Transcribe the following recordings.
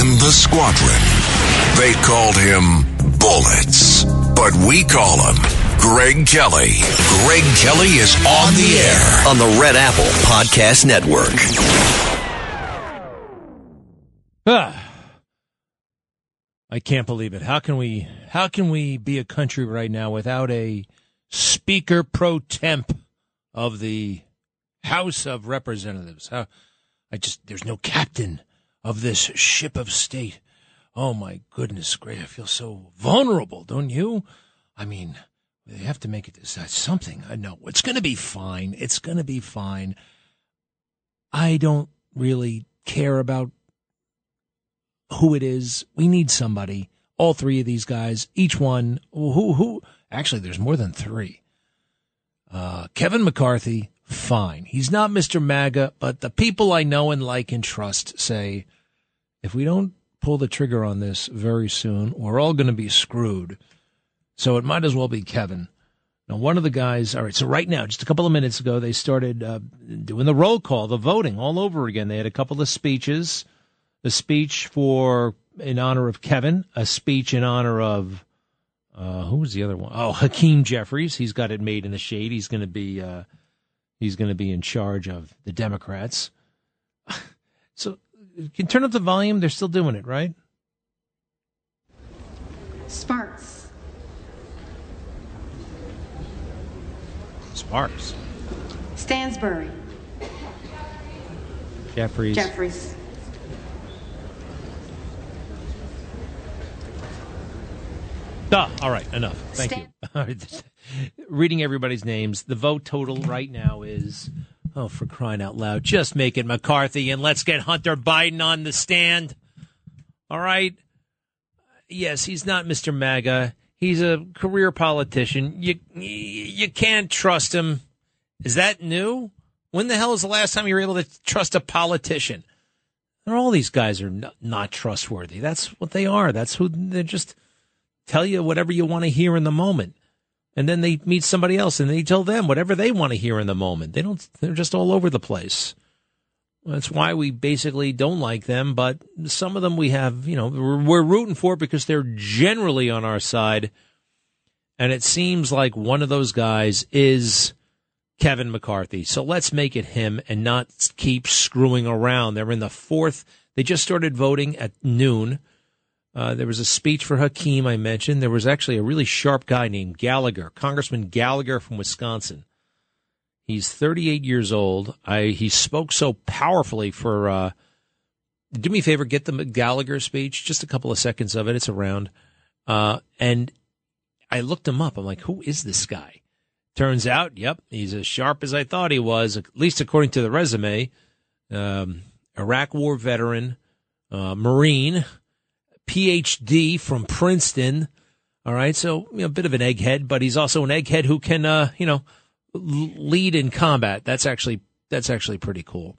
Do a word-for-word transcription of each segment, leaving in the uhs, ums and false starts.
the squadron. They called him Bullets, but we call him Greg Kelly. Greg Kelly is on the air on the Red Apple Podcast Network. Ah, I can't believe it. How can we? How can we be a country right now without a Speaker pro temp of the House of Representatives? How? I just there's no captain of this ship of state. Oh my goodness, Greg, I feel so vulnerable, don't you? I mean, they have to make it this something. I know it's going to be fine. It's going to be fine. I don't really care about who it is. We need somebody. All three of these guys, each one. Who? Who? Actually, there's more than three. Uh, Kevin McCarthy, fine. He's not Mister MAGA, but the people I know and like and trust say, if we don't pull the trigger on this very soon, we're all going to be screwed. So it might as well be Kevin. Now, one of the guys, all right, so right now, just a couple of minutes ago, they started uh, doing the roll call, the voting all over again. They had a couple of speeches, a speech for in honor of Kevin, a speech in honor of, uh, who was the other one? Oh, Hakeem Jeffries. He's got it made in the shade. He's going to be, uh, he's going to be in charge of the Democrats. So, you can turn up the volume. They're still doing it, right? Sparks. Sparks. Stansbury. Jeffries. Jeffries. Ah, all right, enough. Thank Stan- you. All right. Reading everybody's names, the vote total right now is, oh, for crying out loud, just make it McCarthy and let's get Hunter Biden on the stand. All right? Yes, he's not Mister MAGA. He's a career politician. You you can't trust him. Is that new? When the hell is the last time you were able to trust a politician? All these guys are not, not trustworthy. That's what they are. That's who they just tell you whatever you want to hear in the moment. And then they meet somebody else and they tell them whatever they want to hear in the moment. They don't, they're just all over the place. That's why we basically don't like them. But some of them we have, you know, we're, we're rooting for because they're generally on our side. And it seems like one of those guys is Kevin McCarthy. So let's make it him and not keep screwing around. They're in the fourth. They just started voting at noon. Uh, there was a speech for Hakeem I mentioned. There was actually a really sharp guy named Gallagher, Congressman Gallagher from Wisconsin. He's thirty-eight years old. I he spoke so powerfully for, uh, do me a favor, get the Gallagher speech, just a couple of seconds of it. It's around. Uh, and I looked him up. I'm like, who is this guy? Turns out, yep, he's as sharp as I thought he was, at least according to the resume. Um, Iraq War veteran, uh, Marine, P H D from Princeton. All right, so you know, a bit of an egghead, but he's also an egghead who can, uh, you know, lead in combat. That's actually that's actually pretty cool.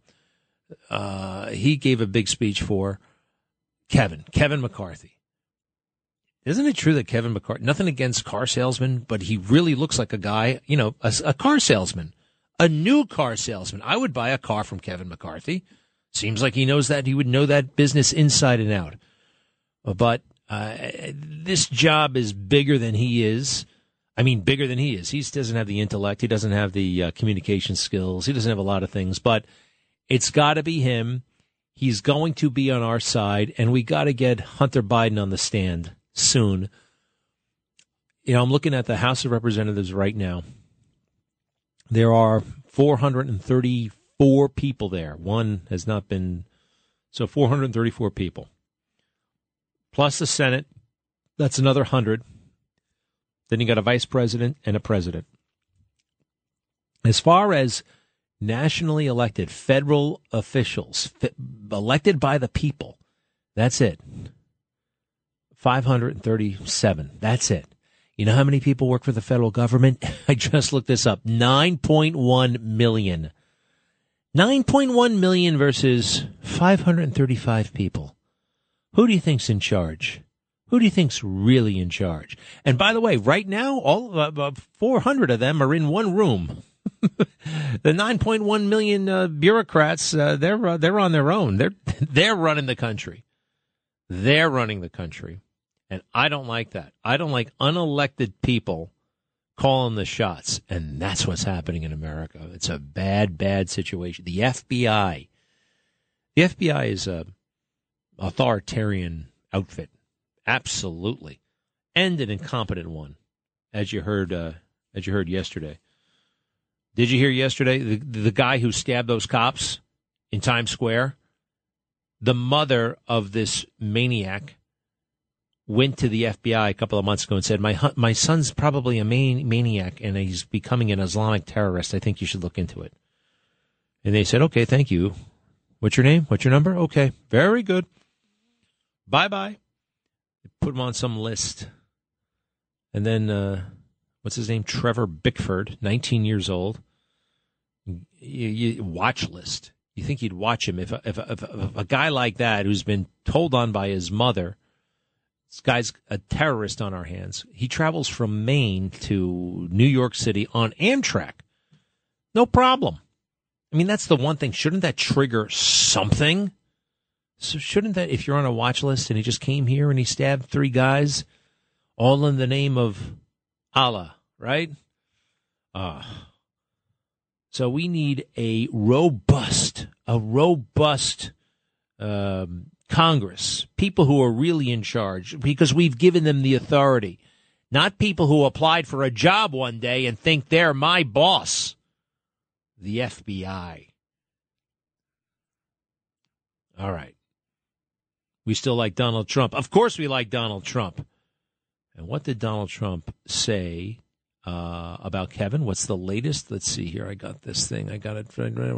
Uh, he gave a big speech for Kevin, Kevin McCarthy. Isn't it true that Kevin McCarthy, nothing against car salesmen, but he really looks like a guy, you know, a, a car salesman, a new car salesman. I would buy a car from Kevin McCarthy. Seems like he knows that. He would know that business inside and out. But uh, this job is bigger than he is. I mean, bigger than he is. He doesn't have the intellect. He doesn't have the uh, communication skills. He doesn't have a lot of things. But it's got to be him. He's going to be on our side, and we got to get Hunter Biden on the stand soon. You know, I'm looking at the House of Representatives right now. There are four hundred thirty-four people there. One has not been, so four hundred thirty-four people. Plus the Senate, that's another one hundred. Then you got a vice president and a president. As far as nationally elected federal officials, f- elected by the people, that's it. five hundred thirty-seven. That's it. You know how many people work for the federal government? I just looked this up. nine point one million. nine point one million versus five hundred thirty-five people. Who do you think's in charge? Who do you think's really in charge? And by the way, right now, all uh, four hundred of them are in one room. The nine point one million uh, bureaucrats, uh, they're uh, they're on their own. They're they're running the country. They're running the country, and I don't like that. I don't like unelected people calling the shots, and that's what's happening in America. It's a bad, bad situation. The F B I, the F B I is a authoritarian outfit, absolutely, and an incompetent one, as you heard, uh, as you heard yesterday. Did you hear yesterday the the guy who stabbed those cops in Times Square? The mother of this maniac went to the F B I a couple of months ago and said, my hu- my son's probably a man- maniac and he's becoming an Islamic terrorist. I think you should look into it. And they said, okay, thank you. What's your name? What's your number? Okay, very good. Bye-bye. Put him on some list. And then, uh, what's his name? Trevor Bickford, nineteen years old. You, you, watch list. You think you'd watch him if a, if, a, if, a, if a guy like that who's been told on by his mother, this guy's a terrorist on our hands. He travels from Maine to New York City on Amtrak. No problem. I mean, that's the one thing. Shouldn't that trigger something? So shouldn't that, if you're on a watch list and he just came here and he stabbed three guys, all in the name of Allah, right? Uh, so we need a robust, a robust um, Congress, people who are really in charge, because we've given them the authority, not people who applied for a job one day and think they're my boss. The F B I. All right. We still like Donald Trump. Of course we like Donald Trump. And what did Donald Trump say uh, about Kevin? What's the latest? Let's see here. I got this thing. I got it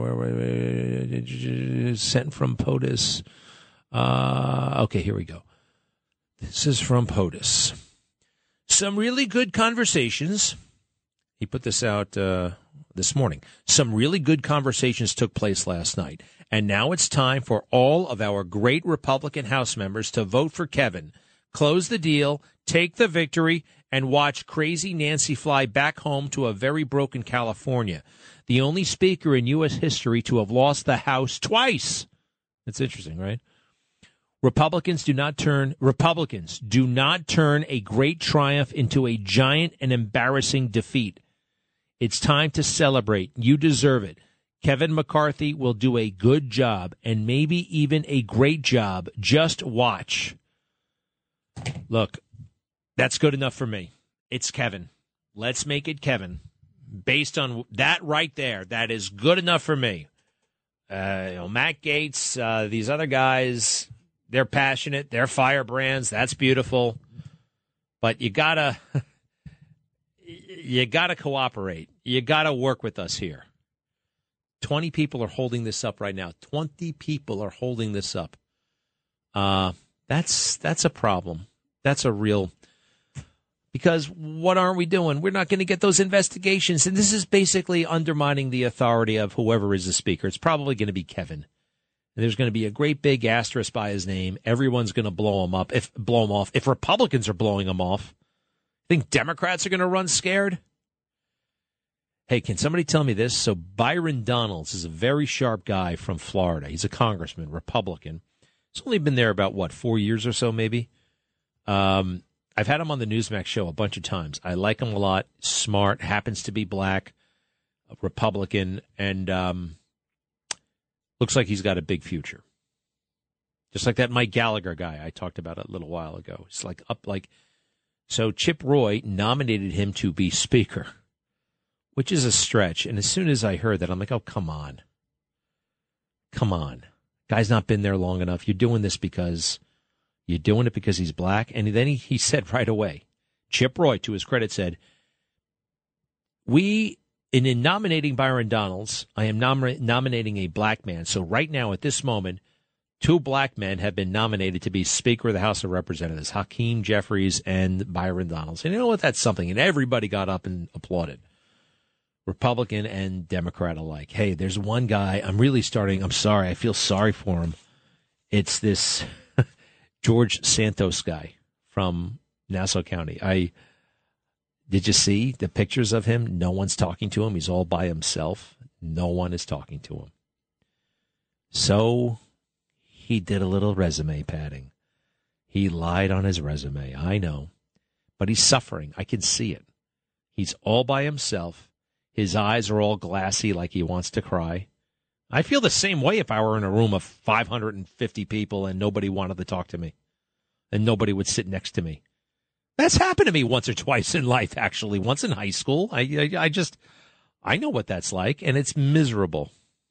sent from POTUS. Uh, okay, here we go. This is from POTUS. Some really good conversations. He put this out uh, this morning. Some really good conversations took place last night. And now it's time for all of our great Republican House members to vote for Kevin. Close the deal, take the victory, and watch crazy Nancy fly back home to a very broken California. The only speaker in U S history to have lost the House twice. That's interesting, right? Republicans do not turn Republicans do not turn a great triumph into a giant and embarrassing defeat. It's time to celebrate. You deserve it. Kevin McCarthy will do a good job and maybe even a great job. Just watch. Look, that's good enough for me. It's Kevin. Let's make it Kevin. Based on that right there, that is good enough for me. Uh, you know, Matt Gaetz, uh, these other guys, they're passionate. They're firebrands. That's beautiful. But you gotta, you gotta cooperate. You gotta work with us here. Twenty people are holding this up right now. Twenty people are holding this up. Uh, that's that's a problem. That's a real, because what aren't we doing? We're not going to get those investigations. And this is basically undermining the authority of whoever is the speaker. It's probably going to be Kevin. And there's going to be a great big asterisk by his name. Everyone's going to blow him up, if blow him off. If Republicans are blowing him off, think Democrats are going to run scared? Hey, can somebody tell me this? So Byron Donalds is a very sharp guy from Florida. He's a congressman, Republican. He's only been there about, what, four years or so maybe? Um, I've had him on the Newsmax show a bunch of times. I like him a lot. Smart, happens to be black, a Republican, and um, looks like he's got a big future. Just like that Mike Gallagher guy I talked about a little while ago. It's like up like so Chip Roy nominated him to be speaker, which is a stretch. And as soon as I heard that, I'm like, oh, come on. Come on. Guy's not been there long enough. You're doing this because you're doing it because he's black. And then he, he said right away, Chip Roy, to his credit, said, we, in, in nominating Byron Donalds, I am nom- nominating a black man. So right now, at this moment, two black men have been nominated to be Speaker of the House of Representatives, Hakeem Jeffries and Byron Donalds. And you know what? That's something. And everybody got up and applauded. Republican and Democrat alike. Hey, there's one guy, I'm really starting, I'm sorry, I feel sorry for him. It's this George Santos guy from Nassau County. I Did you see the pictures of him? No one's talking to him. He's all by himself. No one is talking to him. So he did a little resume padding. He lied on his resume. I know. But he's suffering. I can see it. He's all by himself. His eyes are all glassy like he wants to cry. I feel the same way if I were in a room of five hundred fifty people and nobody wanted to talk to me and nobody would sit next to me. That's happened to me once or twice in life, actually. Once in high school. I, I, I just, I know what that's like, and it's miserable.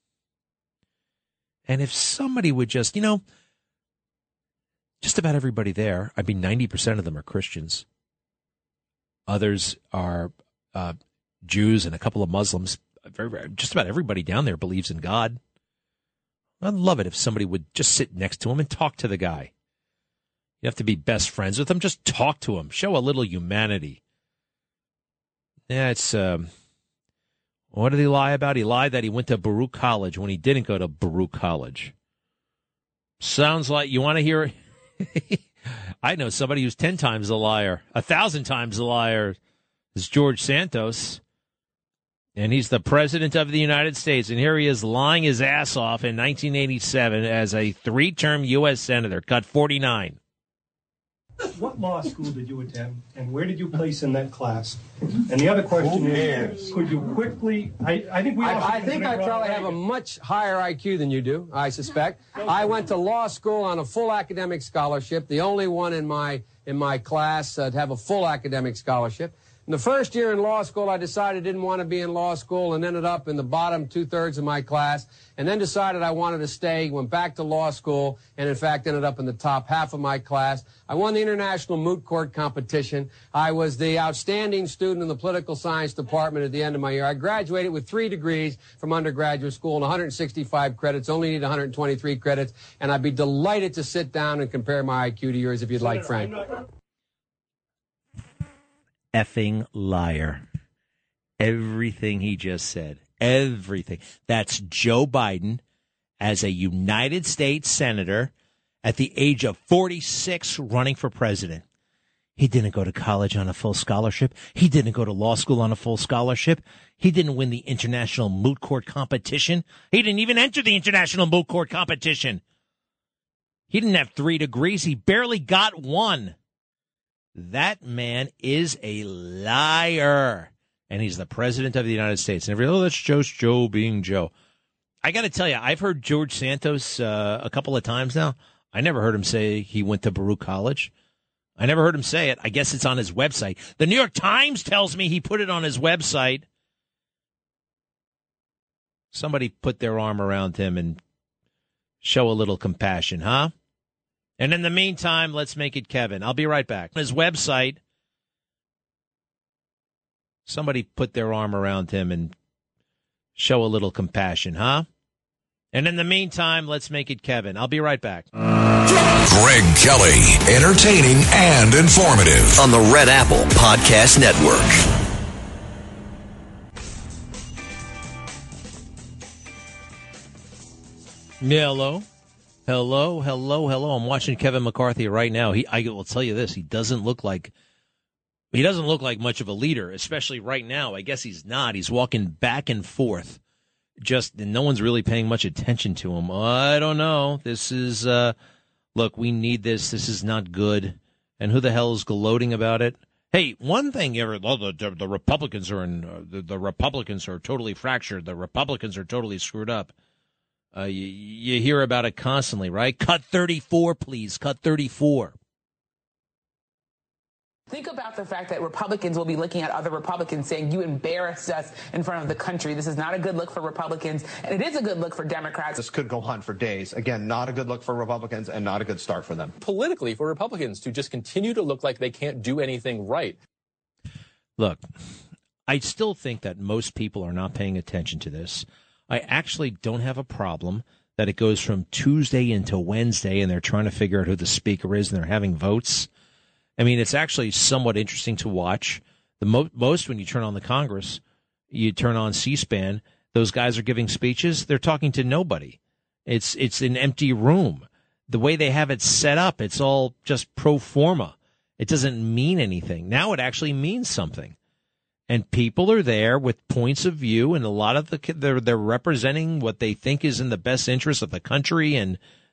And if somebody would just, you know, just about everybody there, I mean, ninety percent of them are Christians. Others are uh, Jews and a couple of Muslims. Just about everybody down there believes in God. I'd love it if somebody would just sit next to him and talk to the guy. You have to be best friends with him. Just talk to him. Show a little humanity. Yeah, it's, um, what did he lie about? He lied that he went to Baruch College when he didn't go to Baruch College. Sounds like, you want to hear, I know somebody who's ten times a liar, a thousand times a liar. Is George Santos. And he's the president of the United States. And here he is lying his ass off in nineteen eighty-seven as a three-term U S senator, cut forty-nine. What law school did you attend, and where did you place in that class? And the other question is, could you quickly, I, I think we all I, I think I probably have a much higher I Q than you do, I suspect. I went to law school on a full academic scholarship, the only one in my, in my class uh, to have a full academic scholarship. In the first year in law school, I decided I didn't want to be in law school and ended up in the bottom two-thirds of my class, and then decided I wanted to stay, went back to law school, and in fact ended up in the top half of my class. I won the International Moot Court competition. I was the outstanding student in the political science department at the end of my year. I graduated with three degrees from undergraduate school and one hundred sixty-five credits, only need one hundred twenty-three credits, and I'd be delighted to sit down and compare my I Q to yours if you'd like, Frank. Effing liar. Everything he just said. Everything. That's Joe Biden as a United States senator at the age of forty-six running for president. He didn't go to college on a full scholarship. He didn't go to law school on a full scholarship. He didn't win the International Moot Court competition. He didn't even enter the International Moot Court competition. He didn't have three degrees. He barely got one. That man is a liar, and he's the president of the United States. And everybody, oh, that's just Joe being Joe. I got to tell you, I've heard George Santos uh, a couple of times now. I never heard him say he went to Baruch College. I never heard him say it. I guess it's on his website. The New York Times tells me he put it on his website. Somebody put their arm around him and show a little compassion, huh? And in the meantime, let's make it Kevin. I'll be right back. On his website, somebody put their arm around him and show a little compassion, huh? And in the meantime, let's make it Kevin. I'll be right back. Greg Kelly, entertaining and informative. On the Red Apple Podcast Network. Hello. Hello, hello, hello. I'm watching Kevin McCarthy right now. He, I will tell you this, he doesn't look like he doesn't look like much of a leader, especially right now. I guess he's not. He's walking back and forth. Just no one's really paying much attention to him. I don't know. This is uh look, we need this. This is not good. And who the hell is gloating about it? Hey, one thing ever well, the, the, the Republicans are in uh, the, the Republicans are totally fractured. The Republicans are totally screwed up. Uh, you, you hear about it constantly, right? Cut thirty-four, please. Cut thirty-four. Think about the fact that Republicans will be looking at other Republicans saying, you embarrassed us in front of the country. This is not a good look for Republicans, and it is a good look for Democrats. This could go on for days. Again, not a good look for Republicans and not a good start for them. Politically, for Republicans to just continue to look like they can't do anything right. Look, I still think that most people are not paying attention to this. I actually don't have a problem that it goes from Tuesday into Wednesday and they're trying to figure out who the speaker is and they're having votes. I mean, it's actually somewhat interesting to watch. The mo- most when you turn on the Congress, you turn on C-SPAN, those guys are giving speeches. They're talking to nobody. It's it's an empty room. The way they have it set up, it's all just pro forma. It doesn't mean anything. Now it actually means something. And people are there with points of view, and a lot of the they're, they're representing what they think is in the best interest of the country and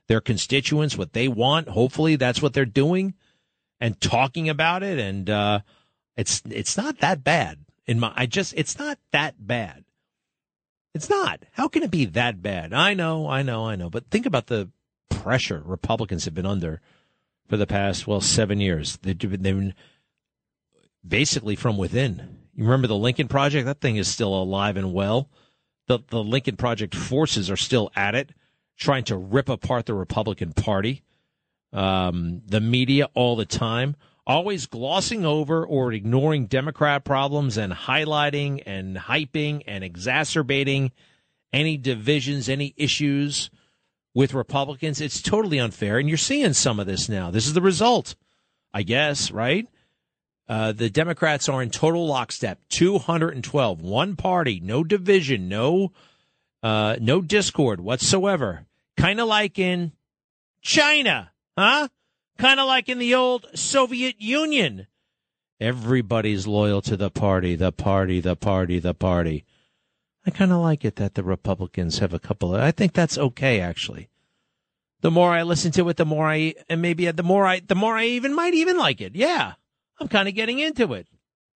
their constituents what they want. Hopefully that's what they're doing and talking about it. And uh, it's it's not that bad. In my, I just it's not that bad. It's not. How can it be that bad? I know, I know, I know. But think about the pressure Republicans have been under for the past, well, seven years. They've been, they've been basically from within. You remember the Lincoln Project? That thing is still alive and well. The, the Lincoln Project forces are still at it, trying to rip apart the Republican Party. Um, the media all the time, always glossing over or ignoring Democrat problems and highlighting and hyping and exacerbating any divisions, any issues with Republicans. It's totally unfair, and you're seeing some of this now. This is the result, I guess, right? Uh, the Democrats are in total lockstep, two hundred twelve, one party, no division, no uh, no discord whatsoever. Kind of like in China, huh? Kind of like in the old Soviet Union. Everybody's loyal to the party, the party, the party, the party. I kind of like it that the Republicans have a couple of, I think that's okay, actually. The more I listen to it, the more I, and maybe the more I, the more I even might even like it. Yeah, I'm kind of getting into it.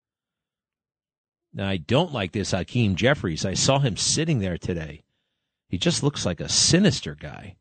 Now, I don't like this Hakeem Jeffries. I saw him sitting there today. He just looks like a sinister guy.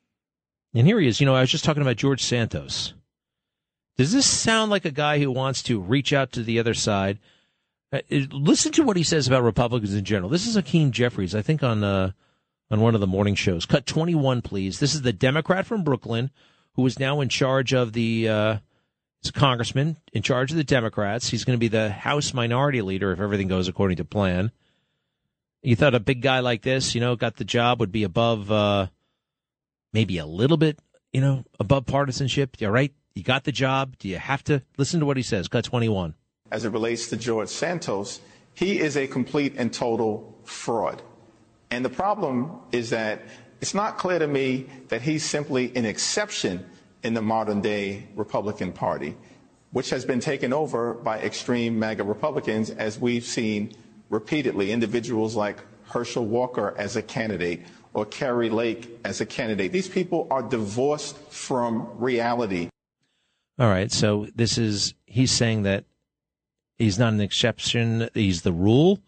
And here he is. You know, I was just talking about George Santos. Does this sound like a guy who wants to reach out to the other side? Uh, listen to what he says about Republicans in general. This is Hakeem Jeffries, I think, on uh, on one of the morning shows. Cut twenty-one, please. This is the Democrat from Brooklyn who is now in charge of the uh, he's a congressman in charge of the Democrats. He's going to be the House Minority Leader if everything goes according to plan. You thought a big guy like this, you know, got the job, would be above uh, maybe a little bit, you know, above partisanship. All right, you got the job. Do you have to listen to what he says? Cut twenty-one. As it relates to George Santos, he is a complete and total fraud. And the problem is that it's not clear to me that he's simply an exception in the modern day Republican Party, which has been taken over by extreme MAGA Republicans, as we've seen repeatedly. Individuals like Herschel Walker as a candidate or Kari Lake as a candidate. These people are divorced from reality. All right. So this is, he's saying that he's not an exception. He's the rule.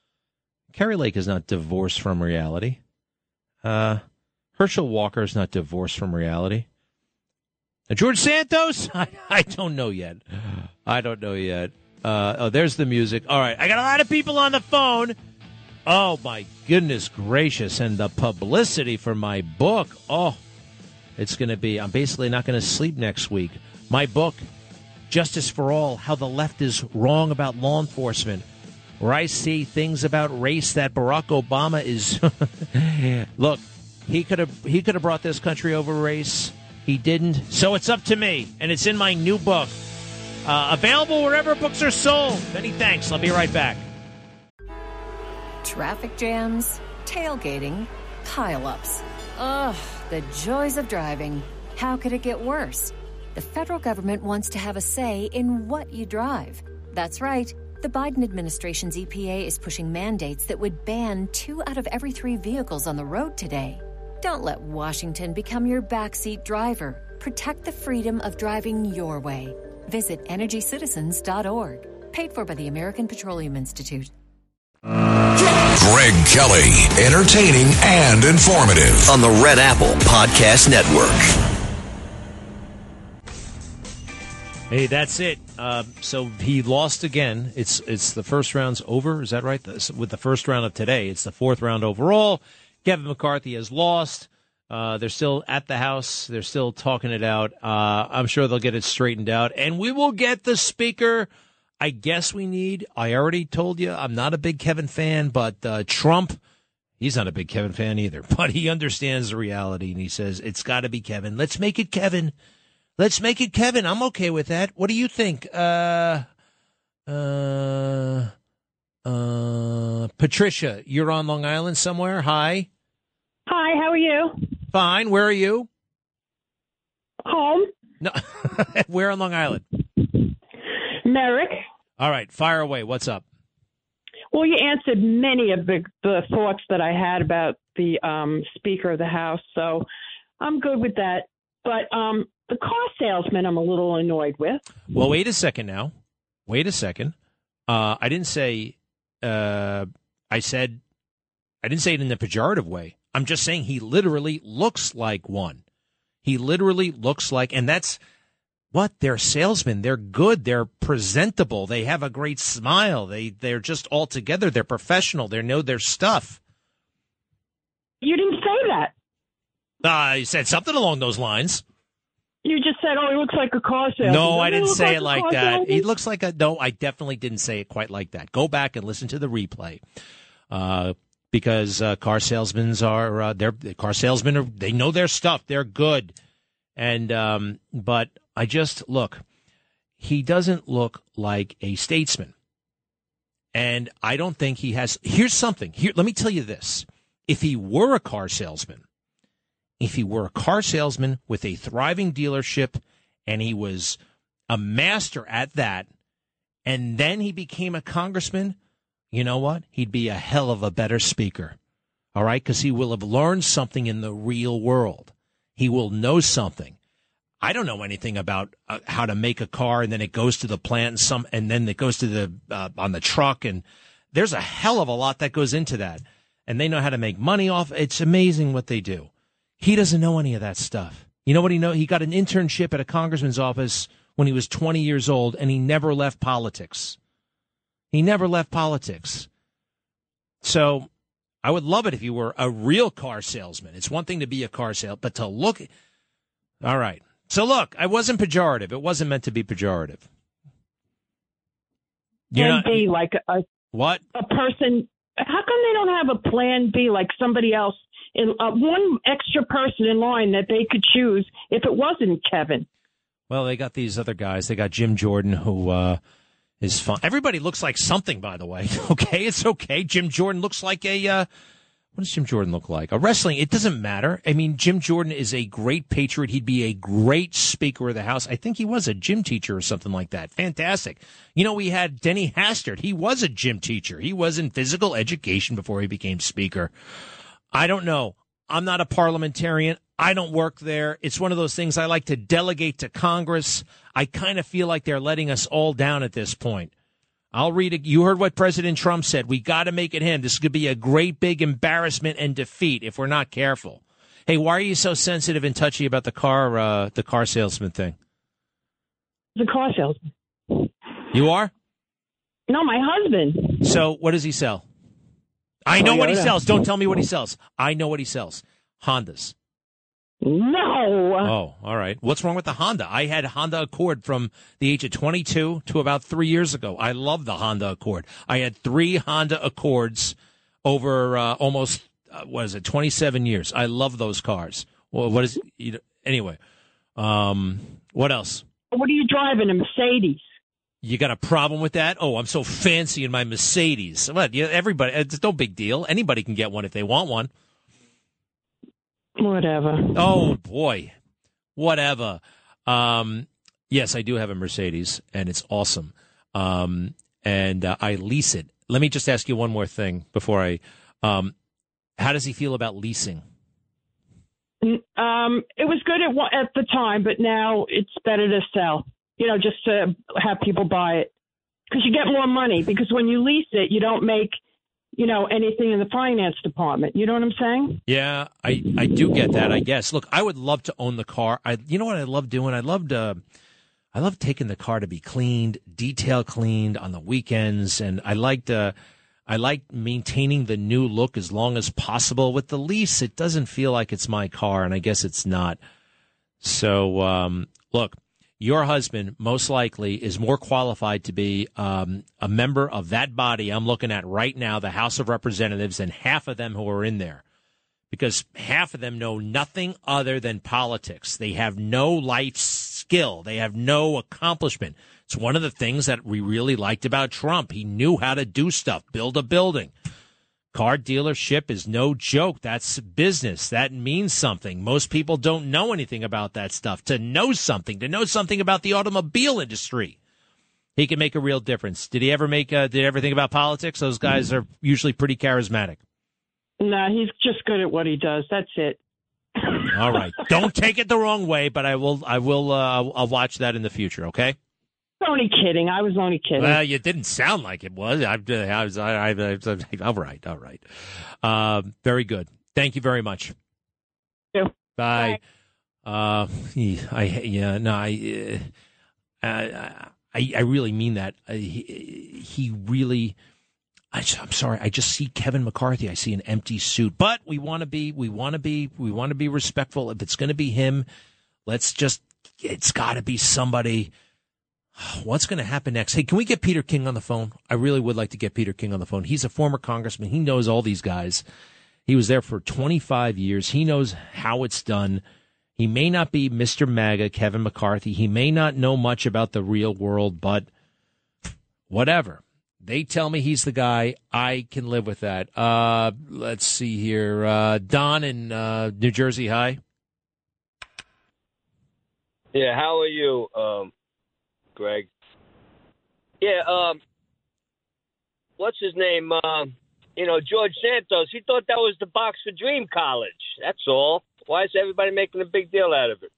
Kari Lake is not divorced from reality. Uh, Herschel Walker is not divorced from reality. Uh, George Santos? I, I don't know yet. I don't know yet. Uh, oh, there's the music. All right. I got a lot of people on the phone. Oh, my goodness gracious. And the publicity for my book. Oh, it's going to be, I'm basically not going to sleep next week. My book, Justice for All, How the Left is Wrong About Law Enforcement, where I see things about race that Barack Obama is. Look, he could have he could have brought this country over race. He didn't. So it's up to me, and it's in my new book. Uh, available wherever books are sold. Many thanks. I'll be right back. Traffic jams, tailgating, pile-ups. Ugh, the joys of driving. How could it get worse? The federal government wants to have a say in what you drive. That's right. The Biden administration's E P A is pushing mandates that would ban two out of every three vehicles on the road today. Don't let Washington become your backseat driver. Protect the freedom of driving your way. Visit energy citizens dot org. Paid for by the American Petroleum Institute. Greg Kelly, entertaining and informative on the Red Apple Podcast Network. Hey, that's it. Uh, so he lost again. It's it's the first round's over. Is that right? With the first round of today, it's the fourth round overall. Kevin McCarthy has lost. Uh, they're still at the House. They're still talking it out. Uh, I'm sure they'll get it straightened out. And we will get the speaker I guess we need. I already told you I'm not a big Kevin fan, but uh, Trump, he's not a big Kevin fan either. But he understands the reality, and he says, it's got to be Kevin. Let's make it Kevin. Let's make it Kevin. I'm okay with that. What do you think? Uh, uh, uh, Patricia, you're on Long Island somewhere. Hi. Hi, how are you? Fine. Where are you? Home. No. Where on Long Island? Merrick. All right. Fire away. What's up? Well, you answered many of the, the thoughts that I had about the um, Speaker of the House. So I'm good with that. But um, the car salesman, I'm a little annoyed with. Well, wait a second now. Wait a second. Uh, I didn't say. Uh, I said. I didn't say it in a pejorative way. I'm just saying he literally looks like one. He literally looks like, and that's what they're salesmen. They're good. They're presentable. They have a great smile. They they're just all together. They're professional. They know their stuff. You didn't say that. I uh, said something along those lines. You just said, "Oh, he looks like a car salesman." No, I didn't say like it like that. Salesman? He looks like a. No, I definitely didn't say it quite like that. Go back and listen to the replay, uh, because uh, car salesmen are uh, they're car salesmen are they know their stuff. They're good, and um, but I just look. He doesn't look like a statesman, and I don't think he has. Here's something. Here, let me tell you this: if he were a car salesman. If he were a car salesman with a thriving dealership and he was a master at that, and then he became a congressman, you know what? He'd be a hell of a better speaker, all right? Because he will have learned something in the real world. He will know something. I don't know anything about uh, how to make a car, and then it goes to the plant, and, some, and then it goes to the uh, on the truck, and there's a hell of a lot that goes into that. And they know how to make money off. It's amazing what they do. He doesn't know any of that stuff. You know what he know? He got an internship at a congressman's office when he was twenty years old, and he never left politics. He never left politics. So I would love it if you were a real car salesman. It's one thing to be a car salesman, but to look. All right. So look, I wasn't pejorative. It wasn't meant to be pejorative. You're not, B, like a what? A person. How come they don't have a plan B, like somebody else? In, uh, one extra person in line that they could choose if it wasn't Kevin. Well, they got these other guys. They got Jim Jordan, who uh, is fun. Everybody looks like something, by the way. Okay, it's okay. Jim Jordan looks like a, uh, what does Jim Jordan look like? A wrestling. It doesn't matter. I mean, Jim Jordan is a great patriot. He'd be a great Speaker of the House. I think he was a gym teacher or something like that. Fantastic. You know, we had Denny Hastert. He was a gym teacher. He was in physical education before he became Speaker. I don't know. I'm not a parliamentarian. I don't work there. It's one of those things I like to delegate to Congress. I kind of feel like they're letting us all down at this point. I'll read it. You heard what President Trump said. We got to make it him. This could be a great big embarrassment and defeat if we're not careful. Hey, why are you so sensitive and touchy about the car, uh, the car salesman thing? The car salesman. You are? No, my husband. So what does he sell? I know what he sells. Don't tell me what he sells. I know what he sells. Hondas. No. Oh, all right. What's wrong with the Honda? I had a Honda Accord from the age of twenty-two to about three years ago. I love the Honda Accord. I had three Honda Accords over uh, almost, uh, what is it, twenty-seven years. I love those cars. Well, what is you know, anyway, um, what else? What are you driving, a Mercedes? You got a problem with that? Oh, I'm so fancy in my Mercedes. What? Yeah, everybody, it's no big deal. Anybody can get one if they want one. Whatever. Oh, boy. Whatever. Um, yes, I do have a Mercedes, and it's awesome. Um, and uh, I lease it. Let me just ask you one more thing before I um, – how does he feel about leasing? Um, it was good at, at the time, but now it's better to sell. You know, just to have people buy it. Because you get more money. Because when you lease it, you don't make, you know, anything in the finance department. You know what I'm saying? Yeah, I, I do get that, I guess. Look, I would love to own the car. I You know what I love doing? I loved, uh, I love taking the car to be cleaned, detail cleaned on the weekends. And I liked, uh, I like maintaining the new look as long as possible. With the lease, it doesn't feel like it's my car, and I guess it's not. So, um, look. Your husband, most likely, is more qualified to be um, a member of that body I'm looking at right now, the House of Representatives, than half of them who are in there. Because half of them know nothing other than politics. They have no life skill. They have no accomplishment. It's one of the things that we really liked about Trump. He knew how to do stuff, build a building. Car dealership is no joke. That's business. That means something. Most people don't know anything about that stuff. To know something, to know something about the automobile industry, he can make a real difference. Did he ever make? Uh, did he ever think about politics? Those guys are usually pretty charismatic. No, he's just good at what he does. That's it. All right. Don't take it the wrong way, but I will. I will. Uh, I'll, I'll watch that in the future. Okay. Only kidding. I was only kidding. Well, you didn't sound like it was. I, I was. I, I, I, all right. All right. Uh, very good. Thank you very much. Thank you. Bye. Bye. Uh, I yeah. No. I. Uh, I. I really mean that. Uh, he, he really. I just, I'm sorry. I just see Kevin McCarthy. I see an empty suit. But we want to be. We want to be. We want to be respectful. If it's going to be him, let's just. It's got to be somebody. What's going to happen next? Hey, can we get Peter King on the phone? I really would like to get Peter King on the phone. He's a former congressman. He knows all these guys. He was there for twenty-five years. He knows how it's done. He may not be Mister MAGA, Kevin McCarthy. He may not know much about the real world, but whatever. They tell me he's the guy. I can live with that. Uh, let's see here. Uh, Don in uh, New Jersey. Hi. Yeah, how are you, um, Greg? Yeah, um, what's his name? Uh, you know, George Santos. He thought that was the Boxer Dream College. That's all. Why is everybody making a big deal out of it?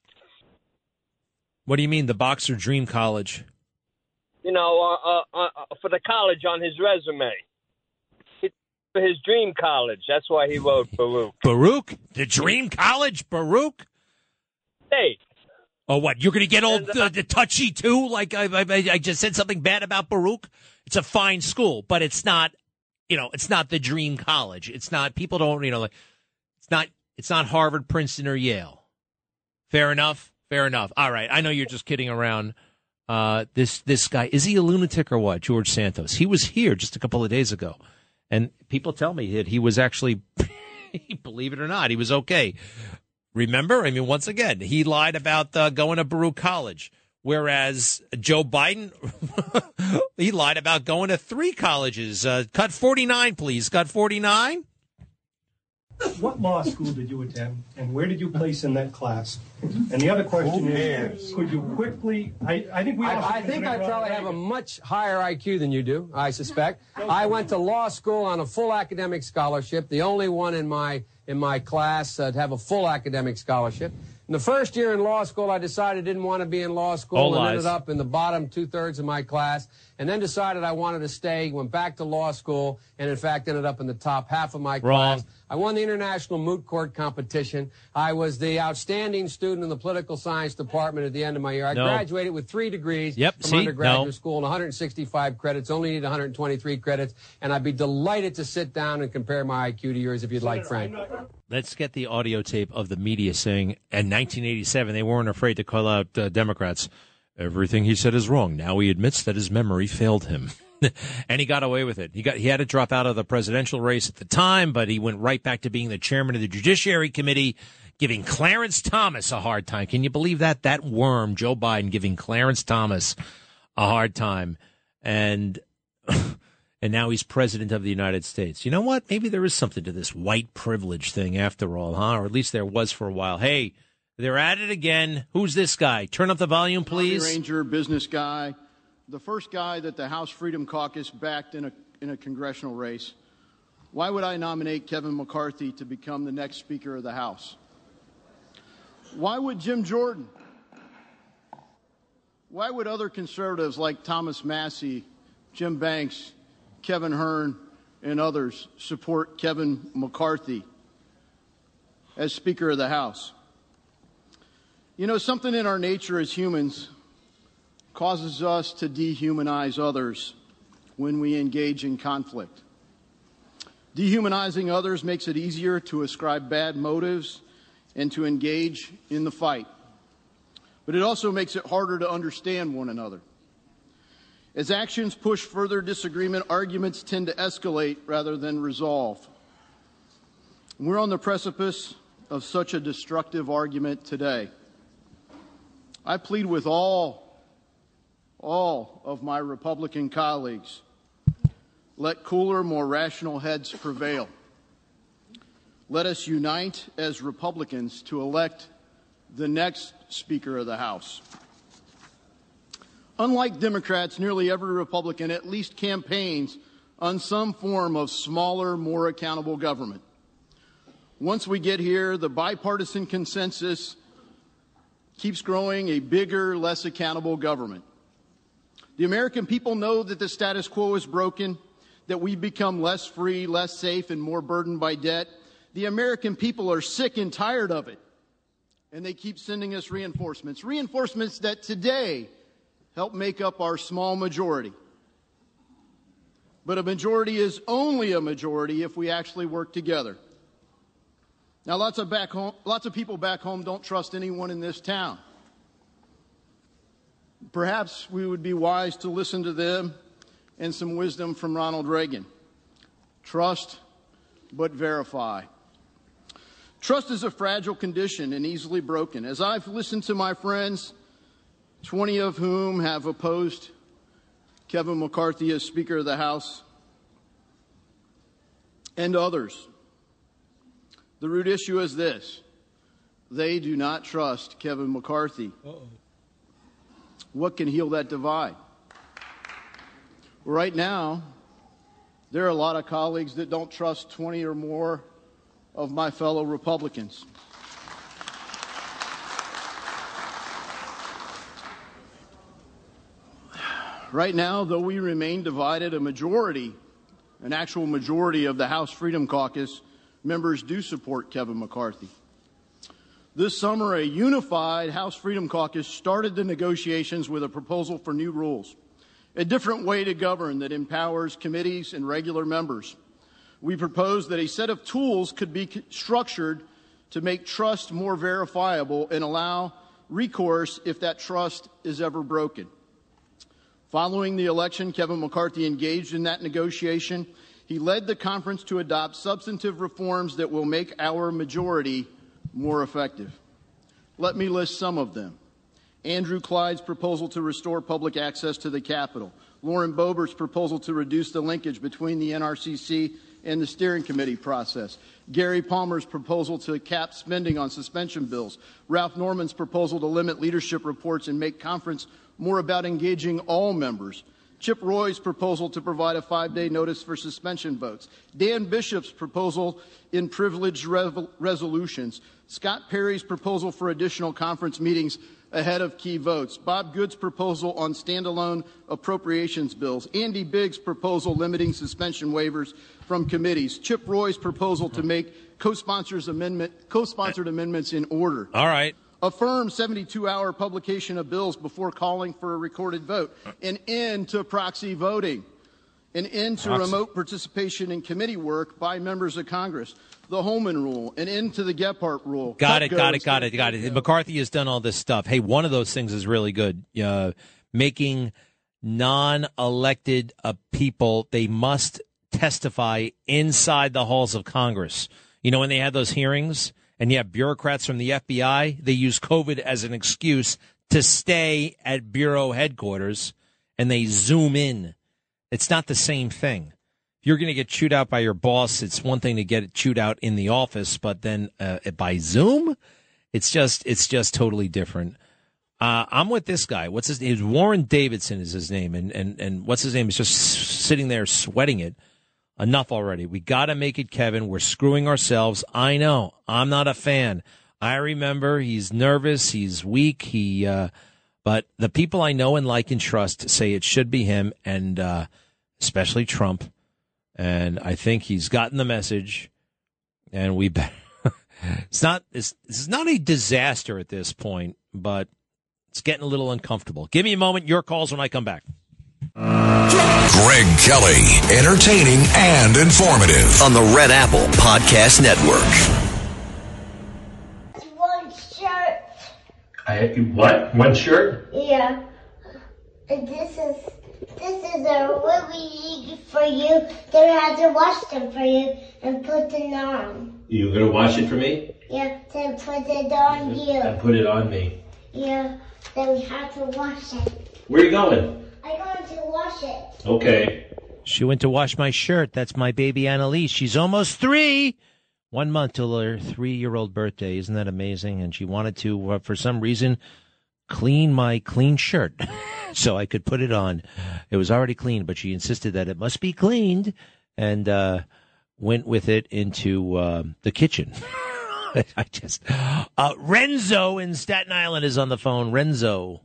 What do you mean, the Boxer Dream College? You know, uh, uh, uh, for the college on his resume. He, for his dream college. That's why he wrote Baruch. Baruch? The Dream College? Baruch? Hey. Oh, what? You're going to get all the, the touchy, too? Like I, I, I just said something bad about Baruch? It's a fine school, but it's not, you know, it's not the Dream College. It's not, people don't, you know, like, it's not, it's not Harvard, Princeton, or Yale. Fair enough? Fair enough. All right. I know you're just kidding around. Uh, this this guy, is he a lunatic or what? George Santos. He was here just a couple of days ago, and people tell me that he was actually, believe it or not, he was okay. Remember? I mean, once again, he lied about uh, going to Baruch College, whereas Joe Biden, he lied about going to three colleges. Uh, cut forty-nine, please. Cut forty-nine. What law school did you attend, and where did you place in that class? And the other question is, could you quickly, I, I think we all I, I think I probably have a much higher I Q than you do, I suspect. I went to law school on a full academic scholarship, the only one in my in my class uh, to have a full academic scholarship. In the first year in law school, I decided I didn't want to be in law school All and lies. ended up in the bottom two-thirds of my class, and then decided I wanted to stay, went back to law school, and in fact ended up in the top half of my Wrong. class. I won the international moot court competition. I was the outstanding student in the political science department at the end of my year. I No. graduated with three degrees Yep, from see? undergraduate No. school and one hundred sixty-five credits, only need one hundred twenty-three credits, and I'd be delighted to sit down and compare my I Q to yours if you'd like, Frank. Let's get the audio tape of the media saying in nineteen eighty-seven they weren't afraid to call out uh, Democrats. Everything he said is wrong. Now he admits that his memory failed him. And he got away with it. He got he had to drop out of the presidential race at the time, but he went right back to being the chairman of the Judiciary Committee, giving Clarence Thomas a hard time. Can you believe that? That worm, Joe Biden, giving Clarence Thomas a hard time. And and now he's president of the United States. You know what? Maybe there is something to this white privilege thing after all, huh? Or at least there was for a while. Hey, they're at it again. Who's this guy? Turn up the volume, please. Army Ranger, business guy. The first guy that the House Freedom Caucus backed in a, in a congressional race. Why would I nominate Kevin McCarthy to become the next Speaker of the House? Why would Jim Jordan? Why would other conservatives like Thomas Massie, Jim Banks, Kevin Hern, and others support Kevin McCarthy as Speaker of the House? You know, something in our nature as humans causes us to dehumanize others when we engage in conflict. Dehumanizing others makes it easier to ascribe bad motives and to engage in the fight. But it also makes it harder to understand one another. As actions push further disagreement, arguments tend to escalate rather than resolve. We're on the precipice of such a destructive argument today. I plead with all all of my Republican colleagues, let cooler, more rational heads prevail. Let us unite as Republicans to elect the next Speaker of the House. Unlike Democrats, nearly every Republican at least campaigns on some form of smaller, more accountable government. Once we get here, the bipartisan consensus keeps growing a bigger, less accountable government. The American people know that the status quo is broken, that we've become less free, less safe, and more burdened by debt. The American people are sick and tired of it, and they keep sending us reinforcements, reinforcements that today help make up our small majority. But a majority is only a majority if we actually work together. Now, lots of back home, lots of people back home don't trust anyone in this town. Perhaps we would be wise to listen to them and some wisdom from Ronald Reagan. Trust, but verify. Trust is a fragile condition and easily broken. As I've listened to my friends, twenty of whom have opposed Kevin McCarthy as Speaker of the House, and others, the root issue is this: they do not trust Kevin McCarthy. Uh-oh. What can heal that divide? Right now, there are a lot of colleagues that don't trust twenty or more of my fellow Republicans. Right now, though we remain divided, a majority, an actual majority of the House Freedom Caucus members do support Kevin McCarthy. This summer, a unified House Freedom Caucus started the negotiations with a proposal for new rules, a different way to govern that empowers committees and regular members. We proposed that a set of tools could be structured to make trust more verifiable and allow recourse if that trust is ever broken. Following the election, Kevin McCarthy engaged in that negotiation. He led the conference to adopt substantive reforms that will make our majority more effective. Let me list some of them. Andrew Clyde's proposal to restore public access to the Capitol. Lauren Boebert's proposal to reduce the linkage between the N R C C and the steering committee process. Gary Palmer's proposal to cap spending on suspension bills. Ralph Norman's proposal to limit leadership reports and make conference more about engaging all members. Chip Roy's proposal to provide a five-day notice for suspension votes. Dan Bishop's proposal in privileged rev- resolutions. Scott Perry's proposal for additional conference meetings ahead of key votes. Bob Good's proposal on standalone appropriations bills. Andy Biggs' proposal limiting suspension waivers from committees. Chip Roy's proposal to make co-sponsors amendment, co-sponsored amendments in order. All right. Affirm seventy-two hour publication of bills before calling for a recorded vote. An end to proxy voting. An end to Proxy. remote participation in committee work by members of Congress. The Holman Rule. An end to the Gephardt Rule. Got it, got it, got it, got it. McCarthy has done all this stuff. Hey, one of those things is really good. Uh, making non-elected uh, people, they must testify inside the halls of Congress. You know, when they had those hearings and you have bureaucrats from the F B I, they use COVID as an excuse to stay at bureau headquarters, and they zoom in. It's not the same thing. If you're going to get chewed out by your boss, it's one thing to get it chewed out in the office, but then uh, by Zoom, it's just it's just totally different. Uh, I'm with this guy. What's his name? Warren Davidson is his name, and and and what's his name is just sitting there sweating it. Enough already. We got to make it, Kevin. We're screwing ourselves. I know. I'm not a fan. I remember he's nervous. He's weak. He, uh, but the people I know and like and trust say it should be him, and uh, especially Trump. And I think he's gotten the message. And we better. It's not. It's, it's not a disaster at this point, but it's getting a little uncomfortable. Give me a moment. Your calls when I come back. Greg Kelly, entertaining and informative on the Red Apple Podcast Network. One shirt. I what? One shirt? Yeah. And this is this is a really for you. Then I have to wash them for you and put them on. You gonna wash it for me? Yeah. Then put it on you. And put it on me. Yeah. Then we have to wash it. Where are you going? I'm going to wash it. Okay. She went to wash my shirt. That's my baby Annalise. She's almost three. One month till her three-year-old birthday. Isn't that amazing? And she wanted to, uh, for some reason, clean my clean shirt so I could put it on. It was already clean, but she insisted that it must be cleaned. And uh, went with it into uh, the kitchen. I just uh, Renzo in Staten Island is on the phone. Renzo.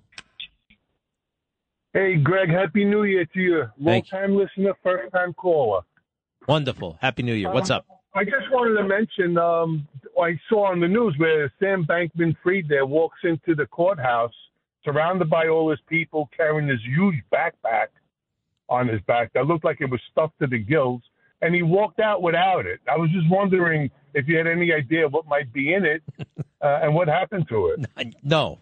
Hey, Greg, Happy New Year to you. Long-time listener, first-time caller. Wonderful. Happy New Year. What's up? Um, I just wanted to mention, um, I saw on the news where Sam Bankman-Fried there walks into the courthouse surrounded by all his people carrying this huge backpack on his back that looked like it was stuffed to the gills, and he walked out without it. I was just wondering if you had any idea what might be in it uh, and what happened to it. No.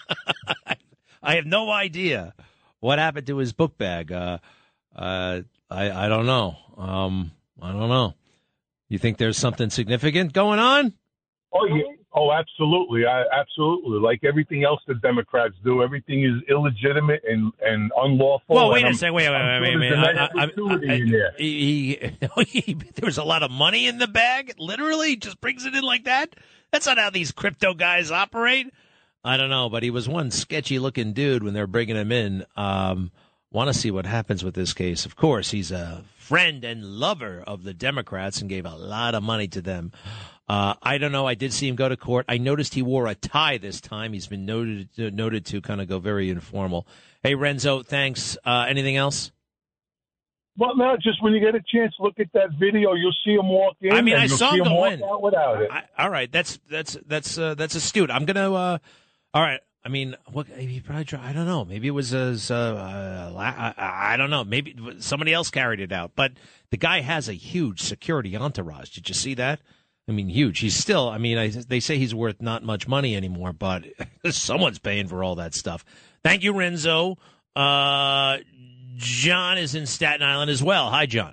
I have no idea what happened to his book bag. Uh, uh, I, I don't know. Um, I don't know. You think there's something significant going on? Oh, yeah. Oh, absolutely. I, absolutely. Like everything else the Democrats do, everything is illegitimate and, and unlawful. Well, wait and a second. Wait, wait, wait, wait. wait. I, I, I, I, he, he, he, there was a lot of money in the bag? Literally? Just brings it in like that? That's not how these crypto guys operate. I don't know, but he was one sketchy-looking dude when they were bringing him in. Um, want to see what happens with this case. Of course, he's a friend and lover of the Democrats and gave a lot of money to them. Uh, I don't know. I did see him go to court. I noticed he wore a tie this time. He's been noted uh, noted to kind of go very informal. Hey, Renzo, thanks. Uh, anything else? Well, no, just when you get a chance, look at that video. You'll see him walk in. I mean, and I you'll saw see him him go walk in. out without it. I, all right, that's that's that's uh, that's astute. I'm gonna. Uh, all right. I mean, what? He probably. Tried, I don't know. Maybe it was his. Uh, uh, I, I don't know. Maybe somebody else carried it out. But the guy has a huge security entourage. Did you see that? I mean, huge. He's still, I mean, I, they say he's worth not much money anymore, but someone's paying for all that stuff. Thank you, Renzo. Uh, John is in Staten Island as well. Hi, John.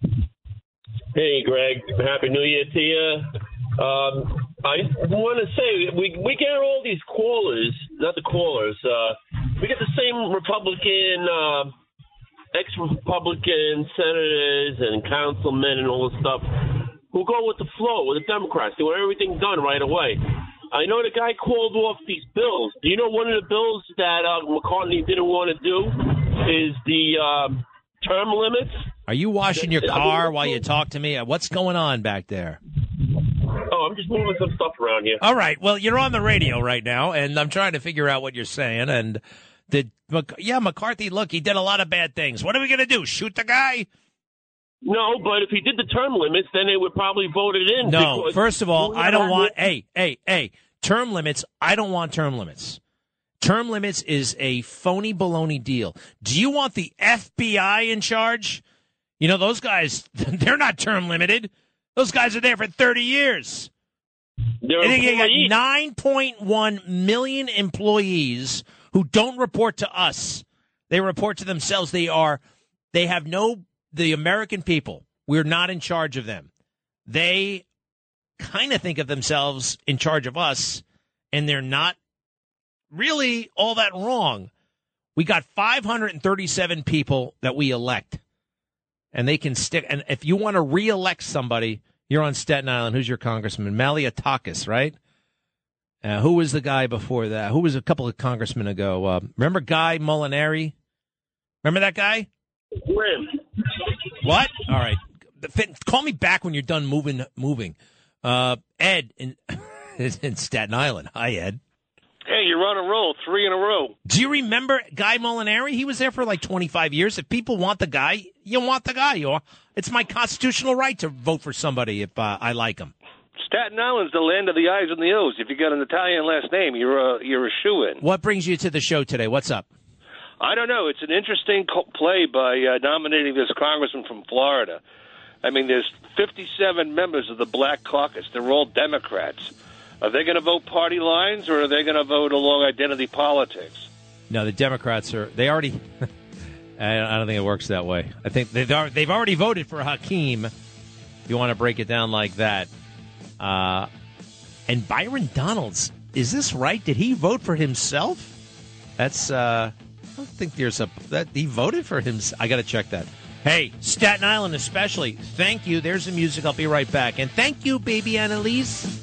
Hey, Greg. Happy New Year to you. Um, I want to say we we get all these callers, not the callers. Uh, we get the same Republican, uh, ex-Republican senators and councilmen and all this stuff who go with the flow with the Democrats. They want everything done right away. I know the guy called off these bills. Do you know one of the bills that uh, McCartney didn't want to do is the um, term limits? Are you washing your car while you talk to me? What's going on back there? Oh, I'm just moving some stuff around here. All right. Well, you're on the radio right now, and I'm trying to figure out what you're saying. And did yeah, McCarthy, look, he did a lot of bad things. What are we going to do, shoot the guy? No, but if he did the term limits, then they would probably vote it in. No, first of all, I don't want, hey, hey, hey, term limits, I don't want term limits. Term limits is a phony baloney deal. Do you want the F B I in charge? You know, those guys, they're not term limited. Those guys are there for thirty years. They're I think you got nine point one million employees who don't report to us. They report to themselves. They are, they have no, the American people, we're not in charge of them. They kind of think of themselves in charge of us, and they're not really all that wrong. We got five hundred thirty-seven people that we elect, and they can stick. And if you want to reelect somebody, you're on Staten Island. Who's your congressman? Malliotakis, right? Uh, who was the guy before that? Who was a couple of congressmen ago? Uh, remember Guy Molinari? Remember that guy? When? What? All right. Call me back when you're done moving. Moving. Uh, Ed in, in Staten Island. Hi, Ed. Hey, you're on a roll. Three in a row. Do you remember Guy Molinari? He was there for like twenty-five years. If people want the guy, you want the guy. You It's my constitutional right to vote for somebody if uh, I like him. Staten Island's the land of the I's and the O's. If you got an Italian last name, you're a, you're a shoo-in. What brings you to the show today? What's up? I don't know. It's an interesting play by uh, nominating this congressman from Florida. I mean, there's fifty-seven members of the Black Caucus. They're all Democrats. Are they going to vote party lines, or are they going to vote along identity politics? No, the Democrats are. They already. I don't think it works that way. I think they've they've already voted for Hakeem. If you want to break it down like that, uh, and Byron Donalds, is this right? Did he vote for himself? That's. Uh, I don't think there's a that he voted for himself. I got to check that. Hey, Staten Island especially. Thank you. There's the music. I'll be right back. And thank you, baby Annalise.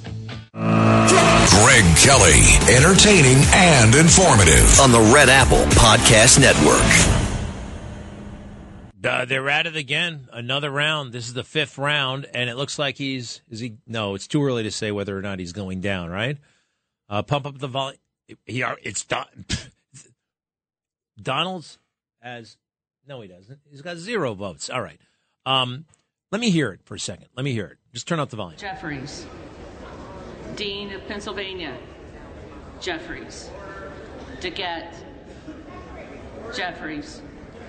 Greg Kelly, entertaining and informative on the Red Apple Podcast Network. Uh, they're at it again. Another round. This is the fifth round, and it looks like he's is he? No, it's too early to say whether or not he's going down. Right? Uh, pump up the volume. He are. It's Don, Donald's has no, he doesn't. He's got zero votes. All right. Um, let me hear it for a second. Let me hear it. Just turn up the volume. Jeffries, Dean of Pennsylvania. Jeffries, DeGette, Jeffries.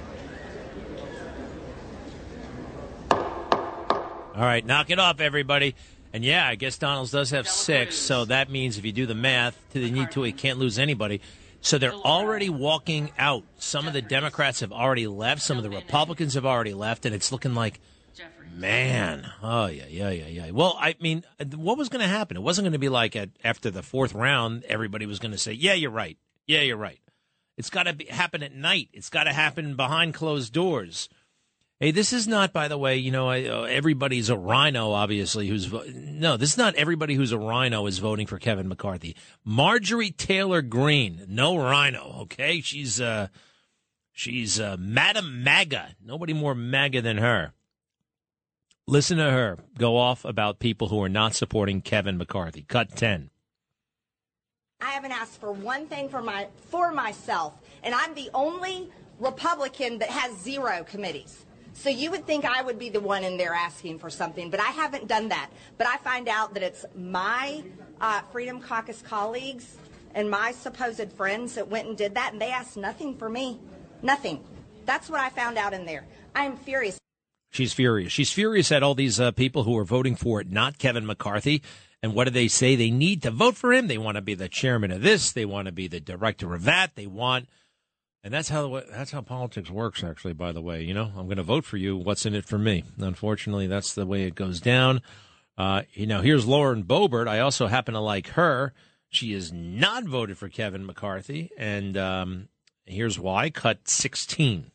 All right, knock it off, everybody. And, yeah, I guess Donalds does have six, so that means if you do the math, to the need to, he can't lose anybody. So they're already walking out. Some of the Democrats have already left. Some of the Republicans have already left, and it's looking like, man, oh, yeah, yeah, yeah, yeah. Well, I mean, what was going to happen? It wasn't going to be like at, after the fourth round, everybody was going to say, yeah, you're right. Yeah, you're right. It's got to happen at night. It's got to happen behind closed doors. Hey, this is not, by the way, you know, uh, everybody's a rhino, obviously, who's vo- no, this is not everybody who's a rhino is voting for Kevin McCarthy. Marjorie Taylor Greene, no rhino, okay? She's uh, she's uh, Madam MAGA. Nobody more MAGA than her. Listen to her go off about people who are not supporting Kevin McCarthy. Cut ten. I haven't asked for one thing for my for myself, and I'm the only Republican that has zero committees. So you would think I would be the one in there asking for something, but I haven't done that. But I find out that it's my uh, Freedom Caucus colleagues and my supposed friends that went and did that, and they asked nothing for me. Nothing. That's what I found out in there. I am furious. She's furious. She's furious at all these uh, people who are voting for it, not Kevin McCarthy. And what do they say? They need to vote for him. They want to be the chairman of this. They want to be the director of that. They want... And that's how that's how politics works, actually, by the way. You know, I'm going to vote for you. What's in it for me? Unfortunately, that's the way it goes down. Uh, you know, here's Lauren Boebert. I also happen to like her. She has not voted for Kevin McCarthy. And um, here's why. Cut sixteen.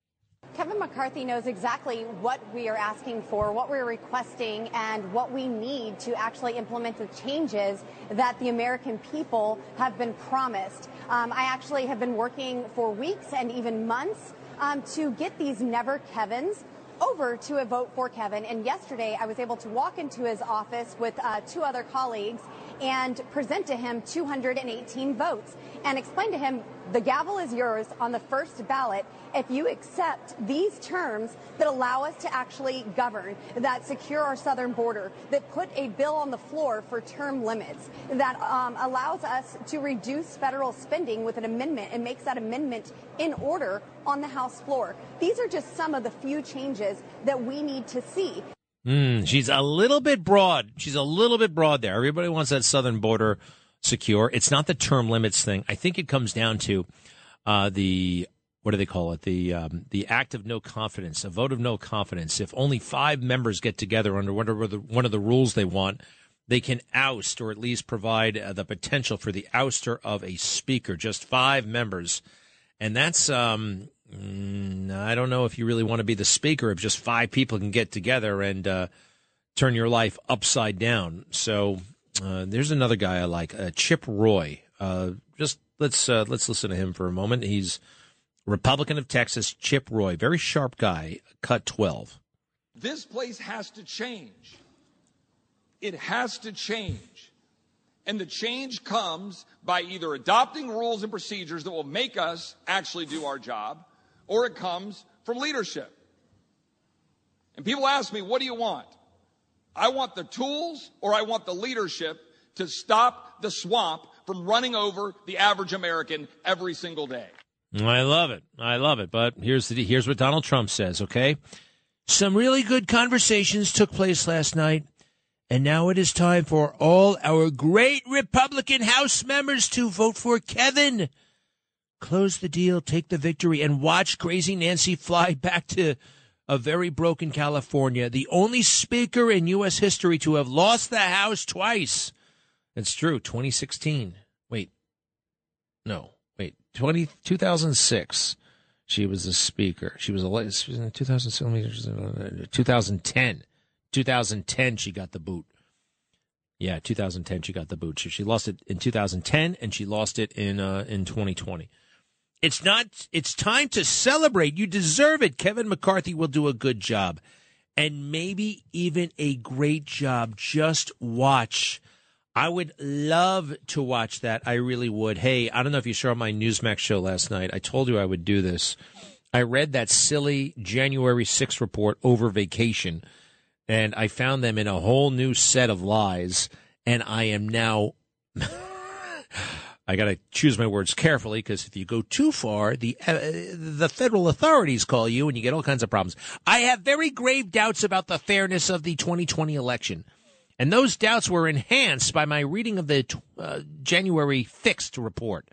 Kevin McCarthy knows exactly what we are asking for, what we're requesting, and what we need to actually implement the changes that the American people have been promised. Um, I actually have been working for weeks and even months um, to get these Never Kevins over to a vote for Kevin. And yesterday I was able to walk into his office with uh, two other colleagues and present to him two hundred eighteen votes and explain to him the gavel is yours on the first ballot if you accept these terms that allow us to actually govern, that secure our southern border, that put a bill on the floor for term limits, that um, allows us to reduce federal spending with an amendment and makes that amendment in order on the House floor. These are just some of the few changes that we need to see. Mm, she's a little bit broad. She's a little bit broad there. Everybody wants that southern border secure. It's not the term limits thing. I think it comes down to uh, the, what do they call it? The um, the act of no confidence, a vote of no confidence. If only five members get together under whatever the, one of the rules they want, they can oust or at least provide uh, the potential for the ouster of a speaker. Just five members. And that's, um, mm, I don't know if you really want to be the speaker if just five people can get together and uh, turn your life upside down. So uh, there's another guy I like, uh, Chip Roy. Uh, just let's uh, let's listen to him for a moment. He's Republican of Texas, Chip Roy, very sharp guy. Cut twelve. This place has to change. It has to change. And the change comes by either adopting rules and procedures that will make us actually do our job, or it comes from leadership. And people ask me, what do you want? I want the tools, or I want the leadership to stop the swamp from running over the average American every single day. I love it. I love it. But here's the, here's what Donald Trump says, okay? Some really good conversations took place last night, and now it is time for all our great Republican House members to vote for Kevin. Close the deal, take the victory, and watch Crazy Nancy fly back to a very broken California, the only speaker in U S history to have lost the House twice. It's true, twenty sixteen. Wait. No. Wait, twenty, two thousand six, she was the speaker. She was elected in two thousand seven, two thousand ten. two thousand ten, she got the boot. Yeah, two thousand ten, she got the boot. She, she lost it in two thousand ten, and she lost it in uh, in twenty twenty. It's not, it's time to celebrate. You deserve it. Kevin McCarthy will do a good job and maybe even a great job. Just watch. I would love to watch that. I really would. Hey, I don't know if you saw my Newsmax show last night. I told you I would do this. I read that silly January sixth report over vacation, and I found them in a whole new set of lies, and I am now I got to choose my words carefully, because if you go too far, the uh, the federal authorities call you and you get all kinds of problems. I have very grave doubts about the fairness of the twenty twenty election. And those doubts were enhanced by my reading of the uh, January fixed report.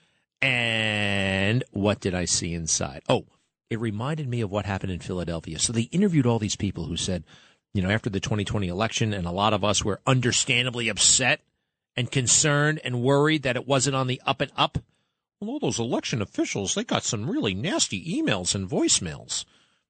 And what did I see inside? Oh, it reminded me of what happened in Philadelphia. So they interviewed all these people who said, you know, after the twenty twenty election, and a lot of us were understandably upset and concerned and worried that it wasn't on the up and up. Well, all those election officials, they got some really nasty emails and voicemails.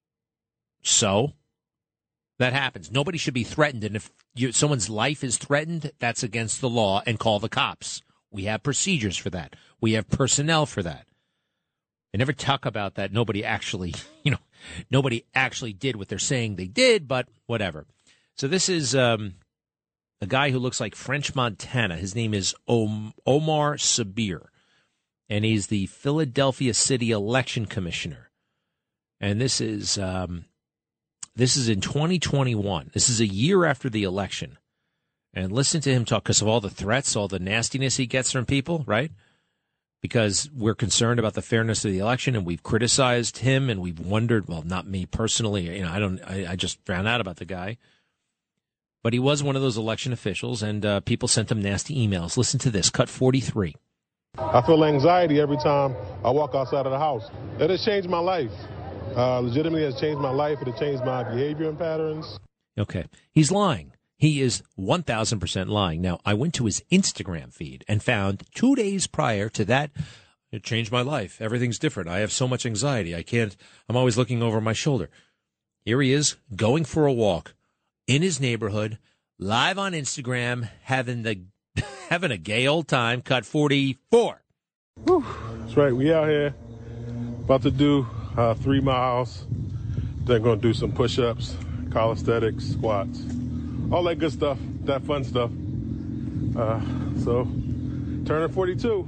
So that happens. Nobody should be threatened. And if you, someone's life is threatened, that's against the law, and call the cops. We have procedures for that. We have personnel for that. I never talk about that. Nobody actually, you know, nobody actually did what they're saying they did, but whatever. So this is um, a guy who looks like French Montana. His name is Omar Sabir, and he's the Philadelphia City Election Commissioner. And this is um, this is in twenty twenty-one. This is a year after the election. And listen to him talk, because of all the threats, all the nastiness he gets from people, right? Because we're concerned about the fairness of the election, and we've criticized him, and we've wondered, well, not me personally, you know, I don't, I, I just found out about the guy. But he was one of those election officials, and uh, people sent him nasty emails. Listen to this, cut forty-three. I feel anxiety every time I walk outside of the house. It has changed my life. Uh, legitimately has changed my life. It has changed my behavior and patterns. Okay. He's lying. He is one thousand percent lying. Now, I went to his Instagram feed and found two days prior to that, it changed my life. Everything's different. I have so much anxiety. I can't, I'm always looking over my shoulder. Here he is going for a walk in his neighborhood, live on Instagram, having the having a gay old time. Cut forty-four. Whew. That's right. We out here about to do uh, three miles. Then going to do some push-ups, calisthenics, squats, all that good stuff, that fun stuff. Uh, so, turning forty-two.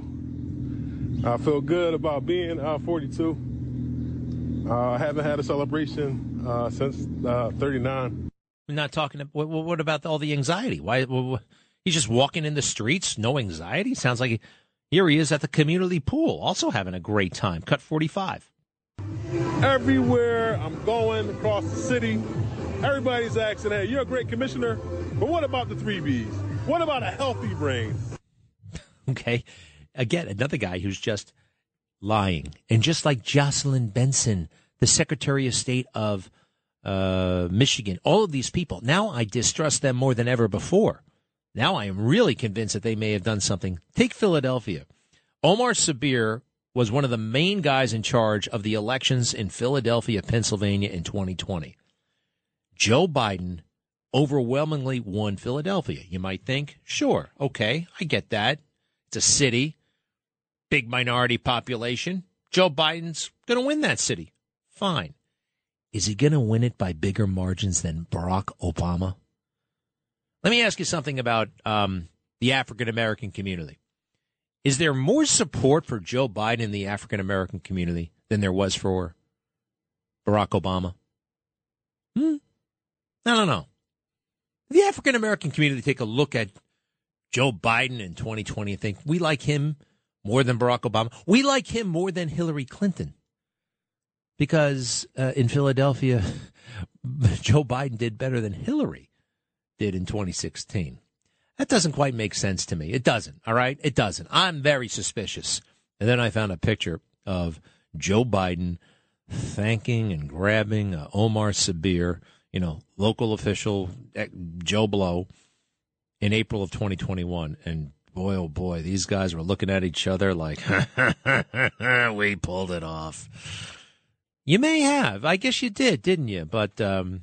I feel good about being uh, forty-two. Uh, I haven't had a celebration uh, since uh, thirty-nine. I'm not talking. What, what about all the anxiety? Why? What, he's just walking in the streets, no anxiety. Sounds like he, here he is at the community pool, also having a great time. Cut forty-five. Everywhere I'm going across the city, everybody's asking, hey, you're a great commissioner, but what about the three B's? What about a healthy brain? Okay. Again, another guy who's just lying. And just like Jocelyn Benson, the Secretary of State of uh, Michigan, all of these people, now I distrust them more than ever before. Now I am really convinced that they may have done something. Take Philadelphia. Omar Sabir was one of the main guys in charge of the elections in Philadelphia, Pennsylvania in twenty twenty. Joe Biden overwhelmingly won Philadelphia. You might think, sure, okay, I get that. It's a city, big minority population. Joe Biden's going to win that city. Fine. Is he going to win it by bigger margins than Barack Obama? Let me ask you something about um, the African-American community. Is there more support for Joe Biden in the African-American community than there was for Barack Obama? Hmm? I don't know. The African-American community take a look at Joe Biden in twenty twenty and think, we like him more than Barack Obama. We like him more than Hillary Clinton. Because uh, in Philadelphia, Joe Biden did better than Hillary did in twenty sixteen. That doesn't quite make sense to me. It doesn't, all right? It doesn't. I'm very suspicious. And then I found a picture of Joe Biden thanking and grabbing uh, Omar Sabir, you know, local official, Joe Blow, in April of twenty twenty-one. And boy, oh boy, these guys were looking at each other like, we pulled it off. You may have. I guess you did, didn't you? But um,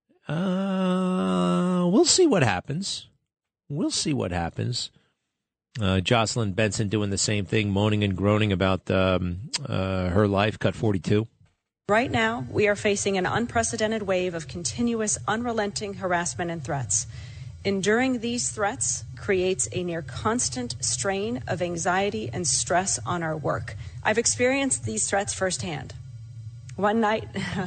uh, we'll see what happens. We'll see what happens. Uh, Jocelyn Benson doing the same thing, moaning and groaning about um, uh, her life, cut forty-two. Right now, we are facing an unprecedented wave of continuous, unrelenting harassment and threats. Enduring these threats creates a near constant strain of anxiety and stress on our work. I've experienced these threats firsthand. One night,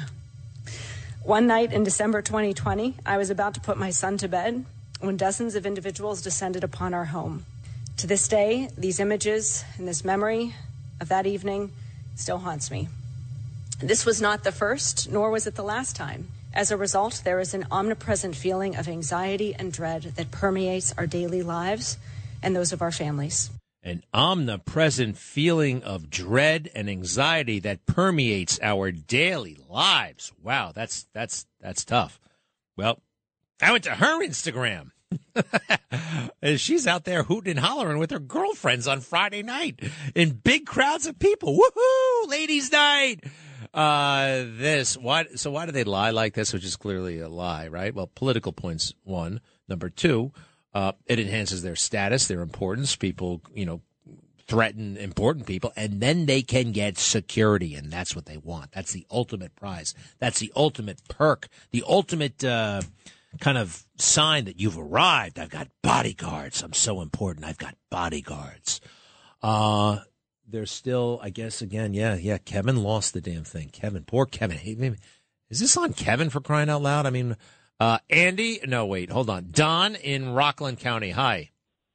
one night in December twenty twenty, I was about to put my son to bed when dozens of individuals descended upon our home. To this day, these images and this memory of that evening still haunts me. This was not the first, nor was it the last time. As a result, there is an omnipresent feeling of anxiety and dread that permeates our daily lives and those of our families. An omnipresent feeling of dread and anxiety that permeates our daily lives. Wow, that's that's that's tough. Well, I went to her Instagram. She's out there hooting and hollering with her girlfriends on Friday night in big crowds of people. Woohoo! Ladies' night. Uh, this, why, so why do they lie like this, which is clearly a lie, right? Well, political points, one. Number two, uh, it enhances their status, their importance. People, you know, threaten important people, and then they can get security, and that's what they want. That's the ultimate prize. That's the ultimate perk, the ultimate uh, kind of sign that you've arrived. I've got bodyguards. I'm so important. I've got bodyguards. Uh There's still, I guess, again, yeah, yeah, Kevin lost the damn thing. Kevin, poor Kevin. Hey, maybe, is this on Kevin for crying out loud? I mean, uh, Andy, no, wait, hold on. Don in Rockland County, hi.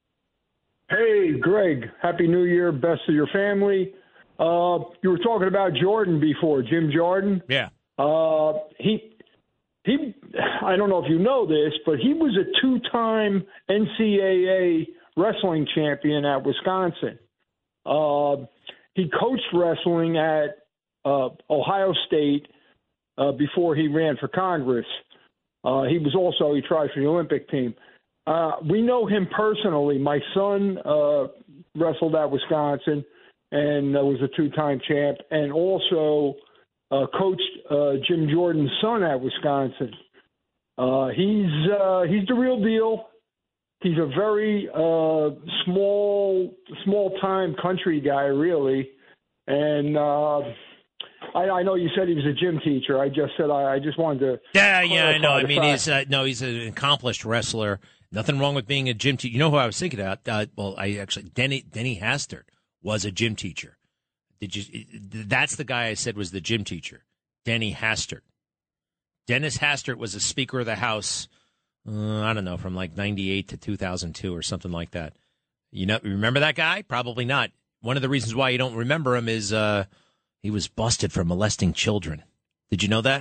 Hey, Greg, Happy New Year, best of your family. Uh, you were talking about Jordan before, Jim Jordan. Yeah. Uh, he, he, I don't know if you know this, but he was a two-time N C double A wrestling champion at Wisconsin. Uh, he coached wrestling at uh, Ohio State uh, before he ran for Congress. Uh, he was also, he tried for the Olympic team. Uh, we know him personally. My son uh, wrestled at Wisconsin and uh, was a two-time champ, and also uh, coached uh, Jim Jordan's son at Wisconsin. Uh, he's uh, he's the real deal. He's a very uh, small, small-time country guy, really. And uh, I, I know you said he was a gym teacher. I just said I, I just wanted to. Yeah, yeah, I know. I mean, fact. he's uh, no, he's an accomplished wrestler. Nothing wrong with being a gym teacher. You know who I was thinking about? Uh, well, I actually Denny Denny Hastert was a gym teacher. Did you? That's the guy I said was the gym teacher. Denny Hastert. Dennis Hastert was a Speaker of the House. Uh, I don't know, from like ninety-eight to two thousand two or something like that. You know, remember that guy? Probably not. One of the reasons why you don't remember him is uh, he was busted for molesting children. Did you know that?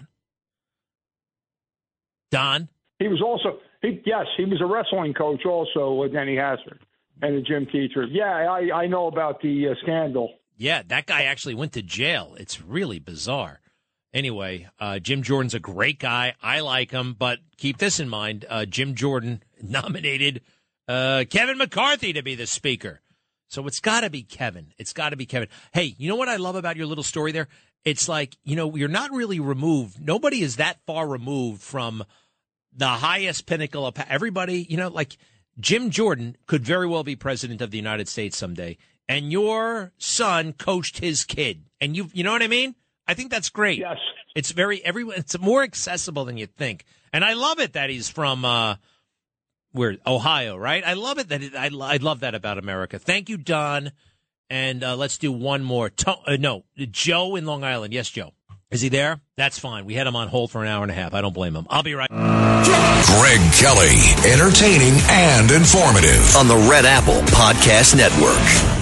Don? He was also, he, yes, he was a wrestling coach also with Denny Hastert and a gym teacher. Yeah, I, I know about the uh, scandal. Yeah, that guy actually went to jail. It's really bizarre. Anyway, uh, Jim Jordan's a great guy. I like him, but keep this in mind. Uh, Jim Jordan nominated uh, Kevin McCarthy to be the speaker. So it's got to be Kevin. It's got to be Kevin. Hey, you know what I love about your little story there? It's like, you know, you're not really removed. Nobody is that far removed from the highest pinnacle of everybody. You know, like Jim Jordan could very well be president of the United States someday, and your son coached his kid. And you, you know what I mean? I think that's great. Yes. It's very, everyone, it's more accessible than you think. And I love it that he's from, uh, where, Ohio, right? I love it that, it, I, I love that about America. Thank you, Don. And, uh, let's do one more. To, uh, no, Joe in Long Island. Yes, Joe. Is he there? That's fine. We had him on hold for an hour and a half. I don't blame him. I'll be right. Greg Kelly, entertaining and informative on the Red Apple Podcast Network.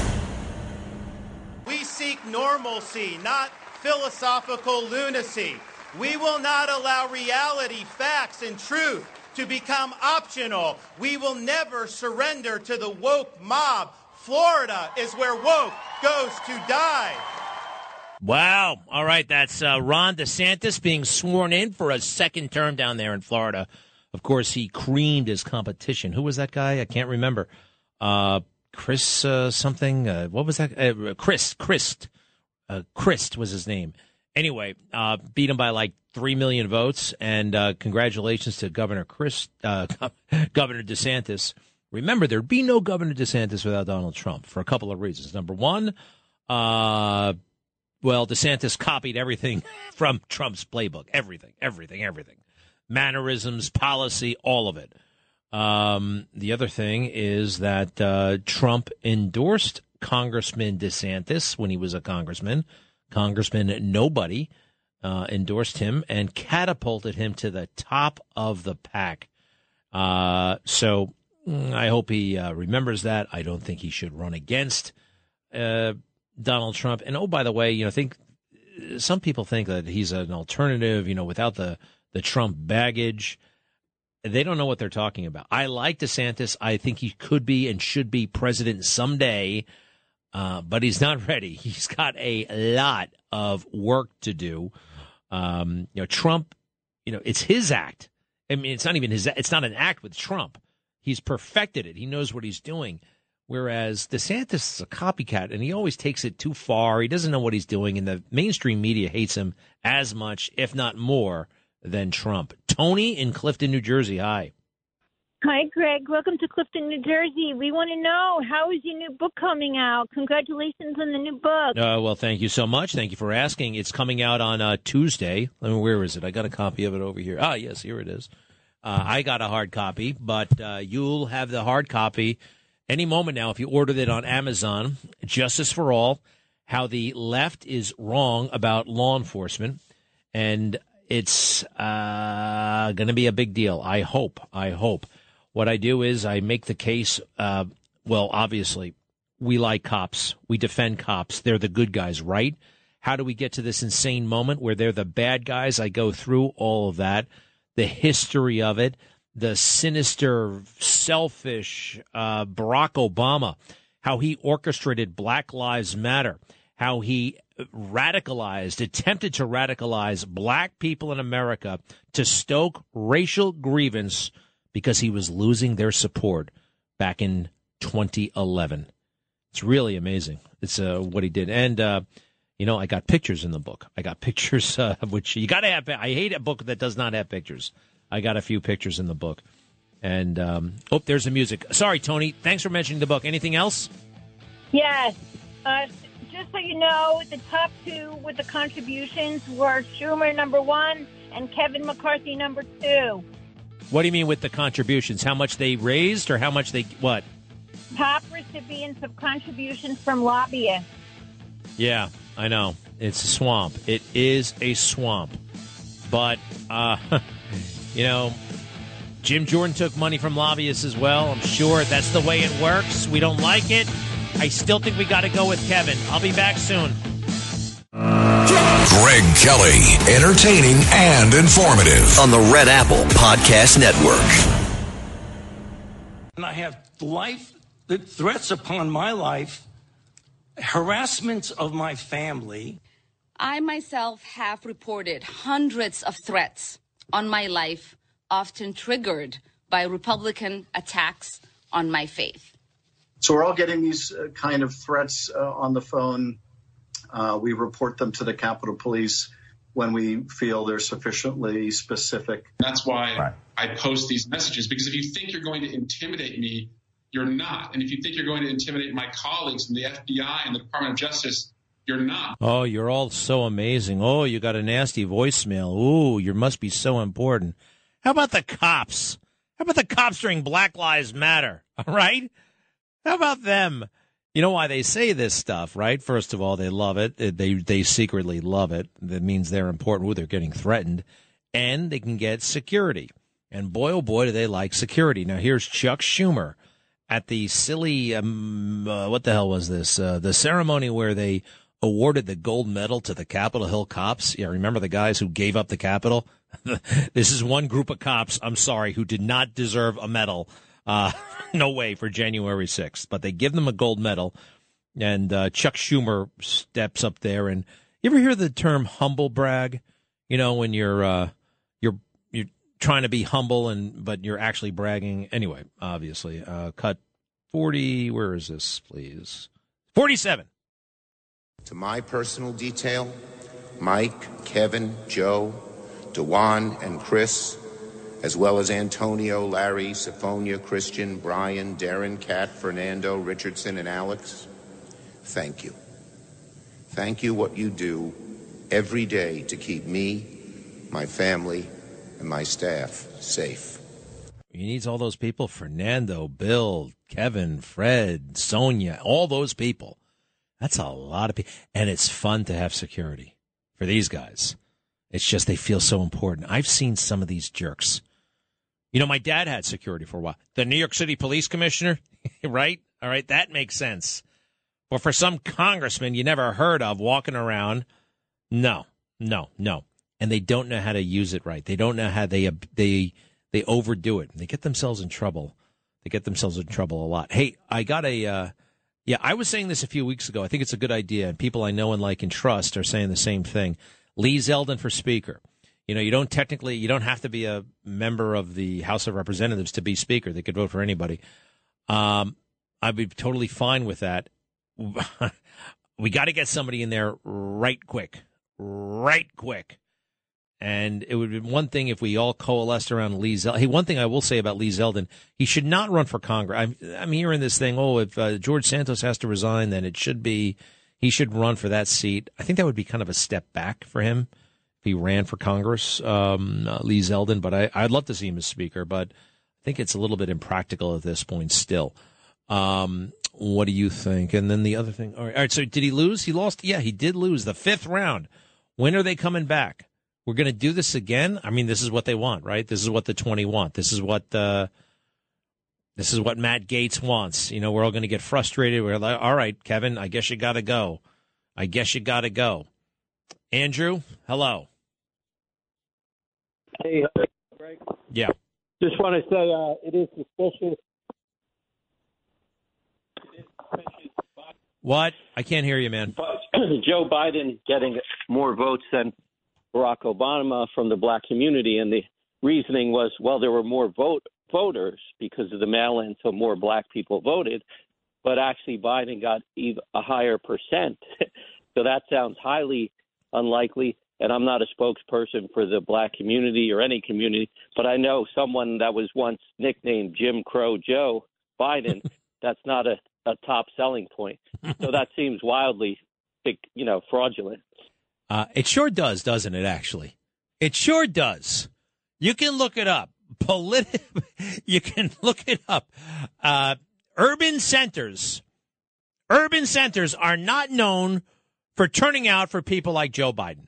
We seek normalcy, not philosophical lunacy. We will not allow reality, facts, and truth to become optional. We will never surrender to the woke mob. Florida is where woke goes to die. Wow. All right. That's uh, Ron DeSantis being sworn in for a second term down there in Florida. Of course, he creamed his competition. Who was that guy? I can't remember. Uh, Chris uh, something. Uh, what was that? Uh, Chris. Christ. Uh, Christ was his name. Anyway, uh, beat him by like three million votes. And uh, congratulations to Governor Chris, uh, Governor DeSantis. Remember, there'd be no Governor DeSantis without Donald Trump for a couple of reasons. Number one, uh, well, DeSantis copied everything from Trump's playbook. Everything, everything, everything. Mannerisms, policy, all of it. Um, the other thing is that uh, Trump endorsed Congressman DeSantis when he was a congressman. Congressman Nobody uh, endorsed him and catapulted him to the top of the pack. Uh, so I hope he uh, remembers that. I don't think he should run against uh, Donald Trump. And, oh, by the way, you know, think some people think that he's an alternative, you know, without the, the Trump baggage. They don't know what they're talking about. I like DeSantis. I think he could be and should be president someday, uh, but he's not ready. He's got a lot of work to do. Um, you know, Trump, you know, it's his act. I mean, it's not even his, it's not an act with Trump. He's perfected it. He knows what he's doing. Whereas DeSantis is a copycat, and he always takes it too far. He doesn't know what he's doing, and the mainstream media hates him as much, if not more, than Trump. Tony in Clifton, New Jersey. Hi. Hi, Greg. Welcome to Clifton, New Jersey. We want to know, how is your new book coming out? Congratulations on the new book. Uh, well, thank you so much. Thank you for asking. It's coming out on uh, Tuesday. I mean, where is it? I got a copy of it over here. Ah, yes, here it is. Uh, I got a hard copy, but uh, you'll have the hard copy any moment now if you ordered it on Amazon. Justice for All, How the Left is Wrong About Law Enforcement. And it's uh, going to be a big deal. I hope. I hope. What I do is I make the case. Uh, well, obviously, we like cops. We defend cops. They're the good guys, right? How do we get to this insane moment where they're the bad guys? I go through all of that, the history of it, the sinister, selfish uh, Barack Obama, how he orchestrated Black Lives Matter, how he radicalized, attempted to radicalize black people in America to stoke racial grievance because he was losing their support back in twenty eleven. It's really amazing. It's uh, what he did. And, uh, you know, I got pictures in the book. I got pictures, uh, which you got to have. I hate a book that does not have pictures. I got a few pictures in the book. And, um, oh, there's the music. Sorry, Tony. Thanks for mentioning the book. Anything else? Yes. Uh, just so you know, the top two with the contributions were Schumer, number one, and Kevin McCarthy, number two. What do you mean with the contributions? How much they raised or how much they, what? Top recipients of contributions from lobbyists. Yeah, I know. It's a swamp. It is a swamp. But, uh, you know, Jim Jordan took money from lobbyists as well. I'm sure that's the way it works. We don't like it. I still think we got to go with Kevin. I'll be back soon. Greg Kelly, entertaining and informative on the Red Apple Podcast Network. And I have life, the threats upon my life, harassment of my family. I myself have reported hundreds of threats on my life, often triggered by Republican attacks on my faith. So we're all getting these uh, kind of threats uh, on the phone. Uh, we report them to the Capitol Police when we feel they're sufficiently specific. That's why right. I post these messages, because if you think you're going to intimidate me, you're not. And if you think you're going to intimidate my colleagues in the F B I and the Department of Justice, you're not. Oh, you're all so amazing. Oh, you got a nasty voicemail. Ooh, you must be so important. How about the cops? How about the cops during Black Lives Matter? All right? How about them? You know why they say this stuff, right? First of all, they love it. They they secretly love it. That means they're important. Ooh, they're getting threatened. And they can get security. And boy, oh boy, do they like security. Now, here's Chuck Schumer at the silly, um, uh, what the hell was this? Uh, the ceremony where they awarded the gold medal to the Capitol Hill cops. Yeah, remember the guys who gave up the Capitol? This is one group of cops, I'm sorry, who did not deserve a medal. Uh, no way for January sixth, but they give them a gold medal, and uh, Chuck Schumer steps up there. And you ever hear the term humble brag? You know, when you're uh, you're you're trying to be humble and but you're actually bragging. Anyway, obviously, uh, cut forty. Where is this, please? forty-seven. To my personal detail, Mike, Kevin, Joe, DeJuan, and Chris, as well as Antonio, Larry, Sophonia, Christian, Brian, Darren, Kat, Fernando, Richardson, and Alex, thank you. Thank you what you do every day to keep me, my family, and my staff safe. He needs all those people, Fernando, Bill, Kevin, Fred, Sonia, all those people. That's a lot of people. And it's fun to have security for these guys. It's just they feel so important. I've seen some of these jerks. You know, my dad had security for a while. The New York City police commissioner, right? All right, that makes sense. But for some congressman you never heard of walking around, no, no, no. And they don't know how to use it right. They don't know how they they they overdo it. They get themselves in trouble. They get themselves in trouble a lot. Hey, I got a, uh, yeah, I was saying this a few weeks ago. I think it's a good idea, and people I know and like and trust are saying the same thing. Lee Zeldin for Speaker. You know, you don't technically, you don't have to be a member of the House of Representatives to be Speaker. They could vote for anybody. Um, I'd be totally fine with that. We got to get somebody in there right quick, right quick. And it would be one thing if we all coalesced around Lee Zeldin. Hey, one thing I will say about Lee Zeldin, he should not run for Congress. I'm, I'm hearing this thing, oh, if uh, George Santos has to resign, then it should be, he should run for that seat. I think that would be kind of a step back for him if he ran for Congress, um, uh, Lee Zeldin. But I, I'd love to see him as Speaker, but I think it's a little bit impractical at this point still. Um, what do you think? And then the other thing, all right, all right, so did he lose? He lost? Yeah, he did lose the fifth round. When are they coming back? We're going to do this again. I mean, this is what they want, right? This is what the twenty want. This is what uh, this is what Matt Gaetz wants. You know, we're all going to get frustrated. We're like, all right, Kevin, I guess you got to go. I guess you got to go. Andrew, hello. Hey, Greg. Yeah. Just want to say uh, it is suspicious. What? I can't hear you, man. Joe Biden getting more votes than Barack Obama from the black community, and the reasoning was, well, there were more vote voters because of the mail-in, so more black people voted, but actually Biden got a higher percent. So that sounds highly unlikely, and I'm not a spokesperson for the black community or any community, but I know someone that was once nicknamed Jim Crow Joe Biden. That's not a, a top selling point. So that seems wildly, you know, fraudulent. Uh, it sure does, doesn't it, actually? It sure does. You can look it up. Polit- you can look it up. Uh, urban centers, urban centers are not known for turning out for people like Joe Biden.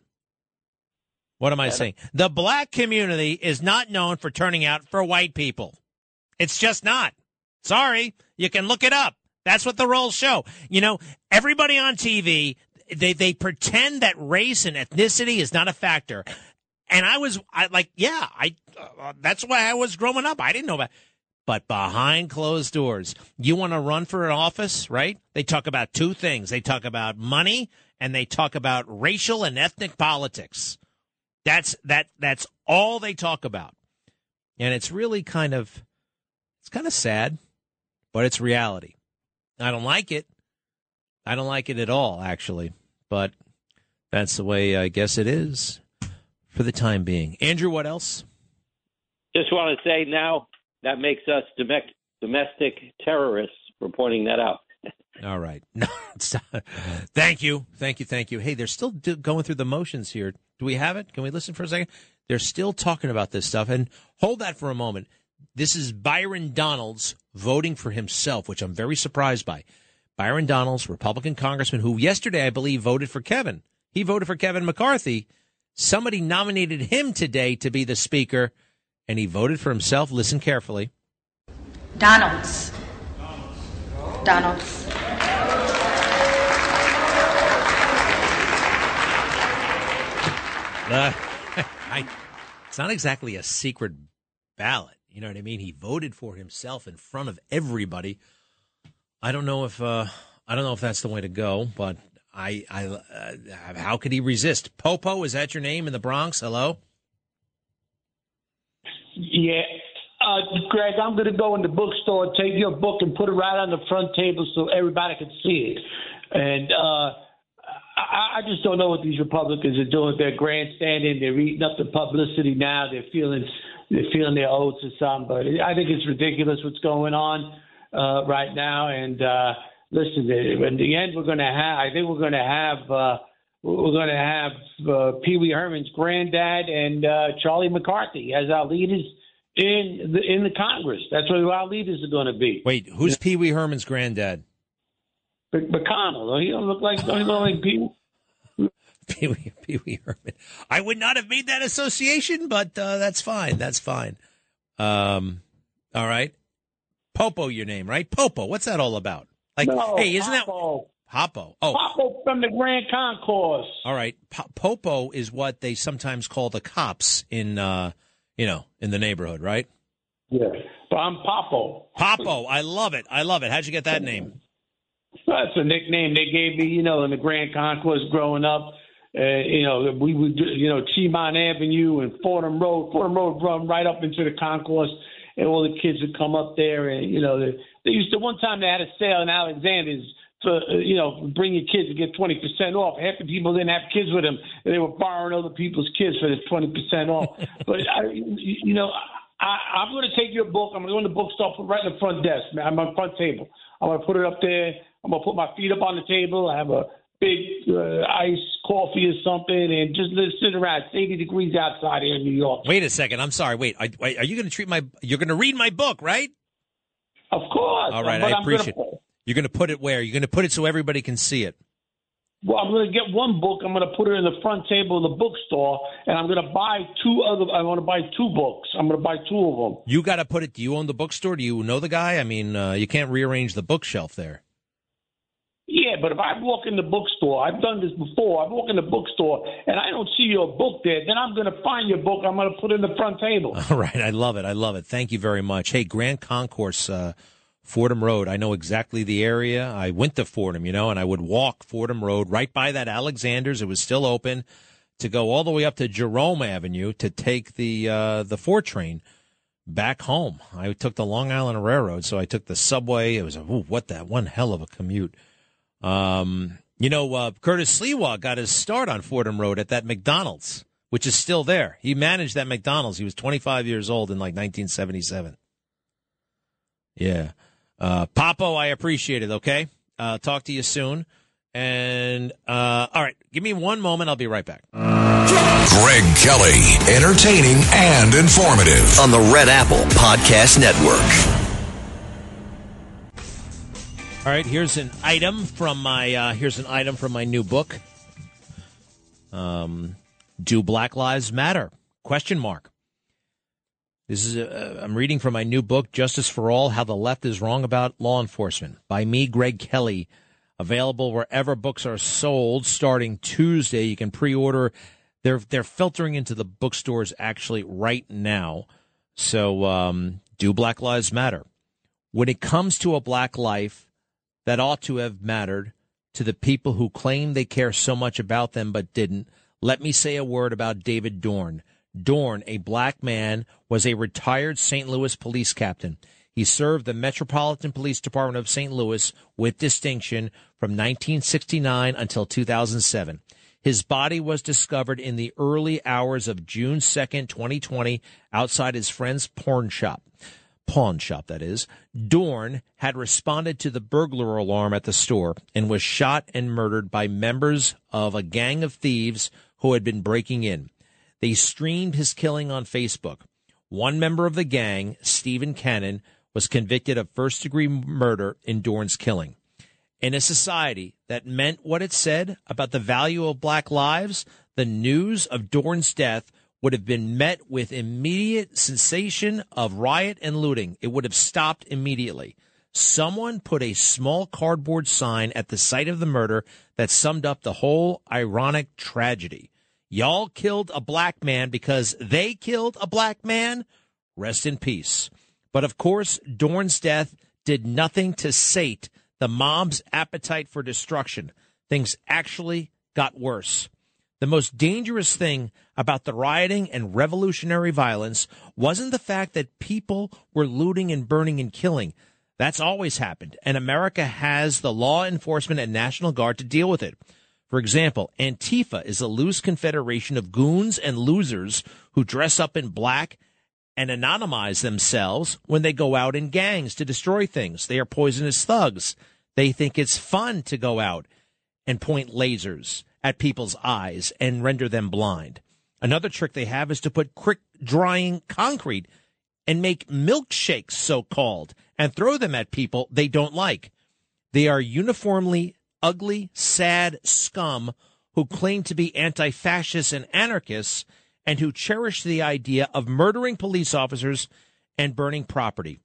What am I saying? The black community is not known for turning out for white people. It's just not. Sorry. You can look it up. That's what the rolls show. You know, everybody on T V, They they pretend that race and ethnicity is not a factor, and I was I like yeah I uh, that's why I was growing up. I didn't know about, but behind closed doors, you want to run for an office, right? They talk about two things: they talk about money and they talk about racial and ethnic politics. That's that that's all they talk about, and it's really kind of it's kind of sad, but it's reality. I don't like it. I don't like it at all, actually, but that's the way I guess it is for the time being. Andrew, what else? Just want to say now that makes us domestic terrorists for pointing that out. All right. No, thank you. Thank you. Thank you. Hey, they're still do- going through the motions here. Do we have it? Can we listen for a second? They're still talking about this stuff. And hold that for a moment. This is Byron Donalds voting for himself, which I'm very surprised by. Byron Donalds, Republican congressman, who yesterday, I believe, voted for Kevin. He voted for Kevin McCarthy. Somebody nominated him today to be the speaker, and he voted for himself. Listen carefully. Donalds. Donalds. Uh, I, it's not exactly a secret ballot. You know what I mean? He voted for himself in front of everybody. I don't know if uh, I don't know if that's the way to go, but I, I uh, how could he resist? Popo, is that your name in the Bronx? Hello. Yeah, uh, Greg, I'm going to go in the bookstore, take your book, and put it right on the front table so everybody can see it. And uh, I, I just don't know what these Republicans are doing. They're grandstanding. They're eating up the publicity now. They're feeling they're feeling their oaths or something. But I think it's ridiculous what's going on uh, right now. And uh, listen, in the end, we're going to have. I think we're going to have. Uh, we're going to have uh, Pee Wee Herman's granddad and uh, Charlie McCarthy as our leaders in the in the Congress. That's what our leaders are going to be. Wait, who's yeah. Pee Wee Herman's granddad? McConnell. He don't look like don't he look like Pee Wee? Pee Wee, Pee Wee Herman. I would not have made that association, but uh, that's fine. That's fine. Um, all right. Popo, your name, right? Popo. What's that all about? Like, no, hey, isn't Popo. that Popo? Oh, Popo from the Grand Concourse. All right. Po- Popo is what they sometimes call the cops in, uh, you know, in the neighborhood, right? Yeah. But I'm Popo. Popo. I love it. I love it. How'd you get that name? That's a nickname they gave me, you know, in the Grand Concourse growing up. Uh, you know, we would, you know, Chemont Avenue and Fordham Road. Fordham Road run right up into the concourse, and all the kids would come up there. And, you know, they, they used to, one time they had a sale in Alexander's for, uh, you know, bring your kids to get twenty percent off. Half the people didn't have kids with them, and they were borrowing other people's kids for this twenty percent off. But, I, you know, I, I'm going to take your book. I'm going to go in the bookstore, put it right in the front desk, man. I'm on the front table. I'm going to put it up there. I'm going to put my feet up on the table. I have a big uh, iced coffee or something and just sit around. It's eighty degrees outside here in New York. Wait a second. I'm sorry. Wait, are, are you going to treat my – you're going to read my book, right? Of course. All right. But I appreciate it. You're going to put it where? You're going to put it so everybody can see it. Well, I'm going to get one book. I'm going to put it in the front table of the bookstore, and I'm going to buy two other – I want to buy two books. I'm going to buy two of them. You got to put it – do you own the bookstore? Do you know the guy? I mean, uh, you can't rearrange the bookshelf there. Yeah, but if I walk in the bookstore, I've done this before. I walk in the bookstore and I don't see your book there, then I'm going to find your book. I'm going to put it in the front table. All right. I love it. I love it. Thank you very much. Hey, Grand Concourse, uh, Fordham Road. I know exactly the area. I went to Fordham, you know, and I would walk Fordham Road right by that Alexander's. It was still open to go all the way up to Jerome Avenue to take the uh, the four train back home. I took the Long Island Railroad, so I took the subway. It was a, ooh, what that one hell of a commute. Um, you know, uh, Curtis Sliwa got his start on Fordham Road at that McDonald's, which is still there. He managed that McDonald's. He was twenty-five years old in like nineteen seventy-seven. Yeah. Uh, Popo, I appreciate it. Okay. Uh, talk to you soon. And, uh, all right, give me one moment. I'll be right back. Greg Kelly, entertaining and informative on the Red Apple Podcast Network. All right, here's an item from my uh, here's an item from my new book. Um, Do Black Lives Matter? Question mark. This is a, I'm reading from my new book, Justice for All: How the Left is Wrong About Law Enforcement, by me, Greg Kelly. Available wherever books are sold starting Tuesday. You can pre-order. They're they're filtering into the bookstores actually right now. So um, do Black Lives Matter? When it comes to a black life that ought to have mattered to the people who claim they care so much about them but didn't, let me say a word about David Dorn. Dorn, a black man, was a retired Saint Louis police captain. He served the Metropolitan Police Department of Saint Louis with distinction from nineteen sixty-nine until two thousand seven. His body was discovered in the early hours of June second, twenty twenty, outside his friend's pawn shop. Pawn shop, that is. Dorn had responded to the burglar alarm at the store and was shot and murdered by members of a gang of thieves who had been breaking in. They streamed his killing on Facebook. One member of the gang, Stephen Cannon, was convicted of first-degree murder in Dorn's killing. In a society that meant what it said about the value of black lives, the news of Dorn's death would have been met with immediate sensation of riot and looting. It would have stopped immediately. Someone put a small cardboard sign at the site of the murder that summed up the whole ironic tragedy. Y'all killed a black man because they killed a black man? Rest in peace. But of course, Dorn's death did nothing to sate the mob's appetite for destruction. Things actually got worse. The most dangerous thing about the rioting and revolutionary violence wasn't the fact that people were looting and burning and killing. That's always happened, and America has the law enforcement and National Guard to deal with it. For example, Antifa is a loose confederation of goons and losers who dress up in black and anonymize themselves when they go out in gangs to destroy things. They are poisonous thugs. They think it's fun to go out and point lasers at people's eyes and render them blind. Another trick they have is to put quick drying concrete and make milkshakes, so-called, and throw them at people they don't like. They are uniformly ugly, sad scum who claim to be anti-fascists and anarchists and who cherish the idea of murdering police officers and burning property.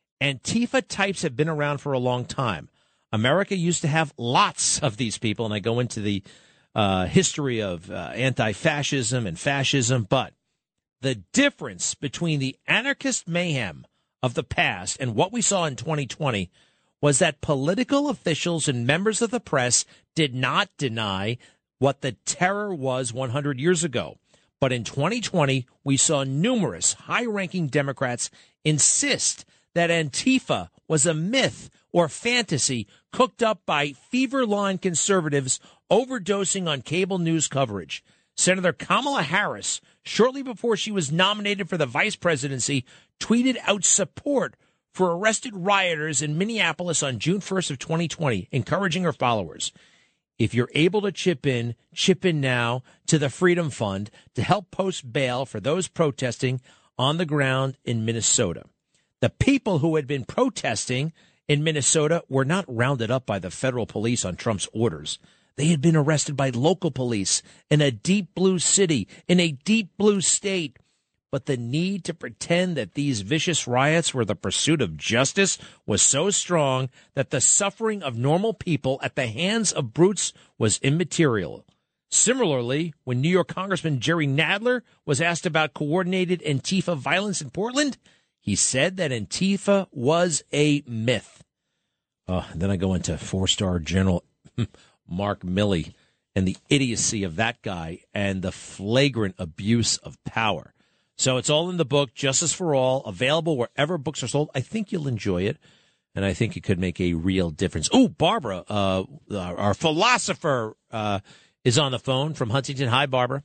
Antifa types have been around for a long time. America used to have lots of these people, and I go into the uh, history of uh, anti-fascism and fascism, but the difference between the anarchist mayhem of the past and what we saw in twenty twenty was that political officials and members of the press did not deny what the terror was one hundred years ago. But in twenty twenty, we saw numerous high-ranking Democrats insist that Antifa was a myth or fantasy cooked up by fever-line conservatives overdosing on cable news coverage. Senator Kamala Harris, shortly before she was nominated for the vice presidency, tweeted out support for arrested rioters in Minneapolis on June first of twenty twenty, encouraging her followers. If you're able to chip in, chip in now to the Freedom Fund to help post bail for those protesting on the ground in Minnesota. The people who had been protesting in Minnesota were not rounded up by the federal police on Trump's orders. They had been arrested by local police in a deep blue city, in a deep blue state. But the need to pretend that these vicious riots were the pursuit of justice was so strong that the suffering of normal people at the hands of brutes was immaterial. Similarly, when New York Congressman Jerry Nadler was asked about coordinated Antifa violence in Portland, he said that Antifa was a myth. Uh, then I go into four-star General Mark Milley and the idiocy of that guy and the flagrant abuse of power. So it's all in the book, Justice for All, available wherever books are sold. I think you'll enjoy it, and I think it could make a real difference. Oh, Barbara, uh, our philosopher, uh, is on the phone from Huntington. Hi, Barbara.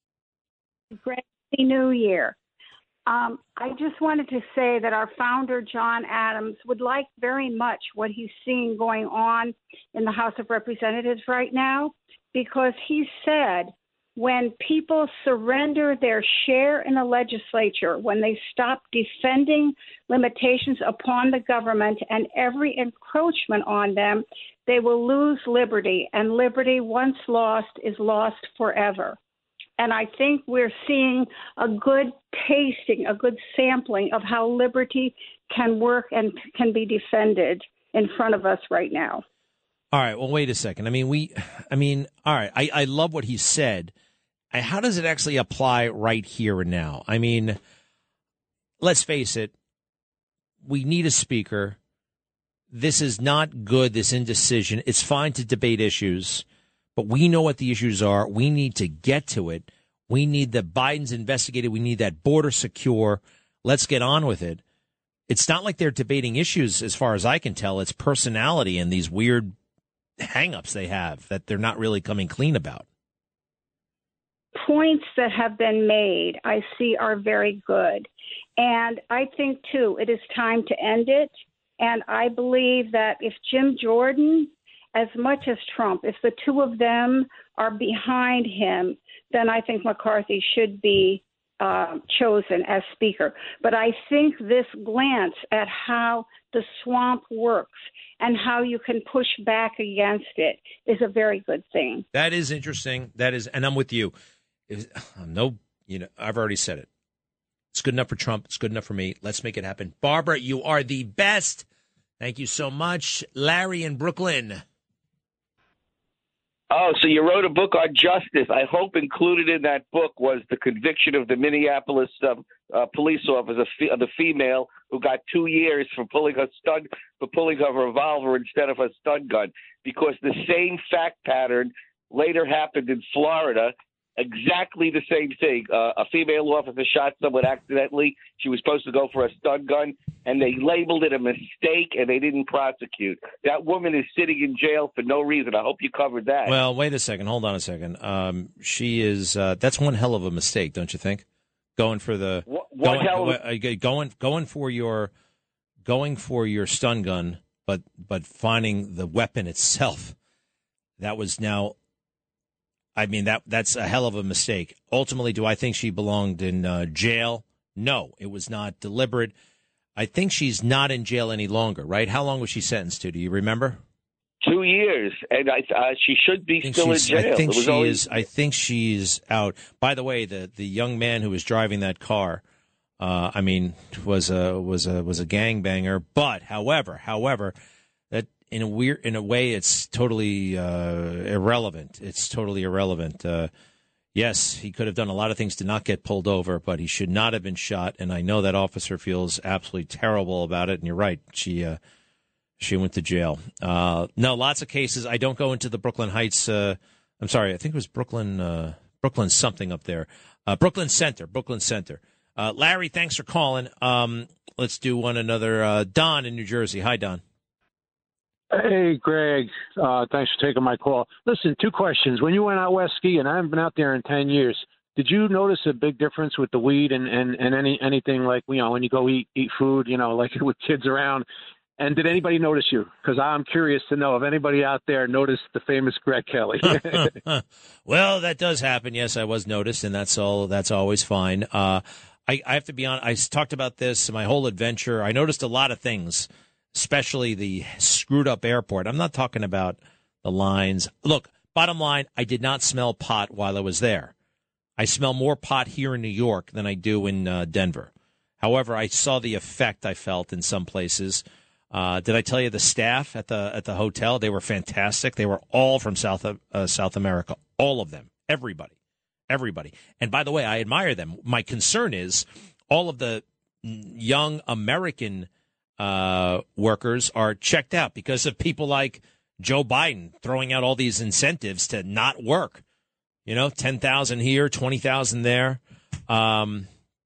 Great New Year. Um, I just wanted to say that our founder, John Adams, would like very much what he's seeing going on in the House of Representatives right now, because he said when people surrender their share in the legislature, when they stop defending limitations upon the government and every encroachment on them, they will lose liberty. And liberty, once lost, is lost forever. And I think we're seeing a good tasting, a good sampling of how liberty can work and can be defended in front of us right now. All right. Well, wait a second. I mean, we, I mean, all right. I, I love what he said. How does it actually apply right here and now? I mean, let's face it. We need a speaker. This is not good, this indecision. It's fine to debate issues, but we know what the issues are. We need to get to it. We need the Biden's investigated. We need that border secure. Let's get on with it. It's not like they're debating issues, as far as I can tell. It's personality and these weird hang-ups they have that they're not really coming clean about. Points that have been made, I see, are very good. And I think, too, it is time to end it. And I believe that if Jim Jordan, as much as Trump, if the two of them are behind him, then I think McCarthy should be uh, chosen as Speaker. But I think this glance at how the swamp works and how you can push back against it is a very good thing. That is interesting. That is, and I'm with you. No, you know, I've already said it. It's good enough for Trump. It's good enough for me. Let's make it happen. Barbara, you are the best. Thank you so much. Larry in Brooklyn. Oh, so you wrote a book on justice. I hope included in that book was the conviction of the Minneapolis uh, uh, police officer, uh, the female who got two years for pulling a stun for pulling a revolver instead of a stun gun, because the same fact pattern later happened in Florida. exactly the same thing. Uh, a female officer shot someone accidentally. She was supposed to go for a stun gun, and they labeled it a mistake, and they didn't prosecute. That woman is sitting in jail for no reason. I hope you covered that. Well, wait a second. Hold on a second. Um, she is. Uh, that's one hell of a mistake, don't you think? Going for the what, what going, hell of, uh, going going for your going for your stun gun, but but finding the weapon itself. That was now. I mean, that that's a hell of a mistake. Ultimately, do I think she belonged in uh, jail? No, it was not deliberate. I think she's not in jail any longer, right? How long was she sentenced to? Do you remember? Two years, and I, uh, she should be still in jail. I think it was she only... is. I think she's out. By the way, the, the young man who was driving that car, uh, I mean, was a was a was a gangbanger. But however, however, that in a weird in a way, it's totally uh, irrelevant. It's totally irrelevant. Uh, yes, he could have done a lot of things to not get pulled over, but he should not have been shot. And I know that officer feels absolutely terrible about it. And you're right. She. Uh, She went to jail. Uh, no, lots of cases. I don't go into the Brooklyn Heights. Uh, I'm sorry. I think it was Brooklyn, uh, Brooklyn something up there. Uh, Brooklyn Center, Brooklyn Center. Uh, Larry, thanks for calling. Um, let's do one another. Uh, Don in New Jersey. Hi, Don. Hey, Greg. Uh, thanks for taking my call. Listen, two questions. When you went out west skiing, I haven't been out there in ten years. Did you notice a big difference with the weed and, and, and any anything like, you know, when you go eat eat food, you know, like with kids around? And did anybody notice you? Because I'm curious to know if anybody out there noticed the famous Greg Kelly. Well, that does happen. Yes, I was noticed, and that's all. That's always fine. Uh, I, I have to be honest. I talked about this my whole adventure. I noticed a lot of things, especially the screwed up airport. I'm not talking about the lines. Look, bottom line, I did not smell pot while I was there. I smell more pot here in New York than I do in uh, Denver. However, I saw the effect I felt in some places. Uh, did I tell you the staff at the at the hotel? They were fantastic. They were all from South uh, South America, all of them, everybody, everybody. And by the way, I admire them. My concern is all of the young American uh, workers are checked out because of people like Joe Biden throwing out all these incentives to not work. You know, ten thousand here, twenty thousand there. Um,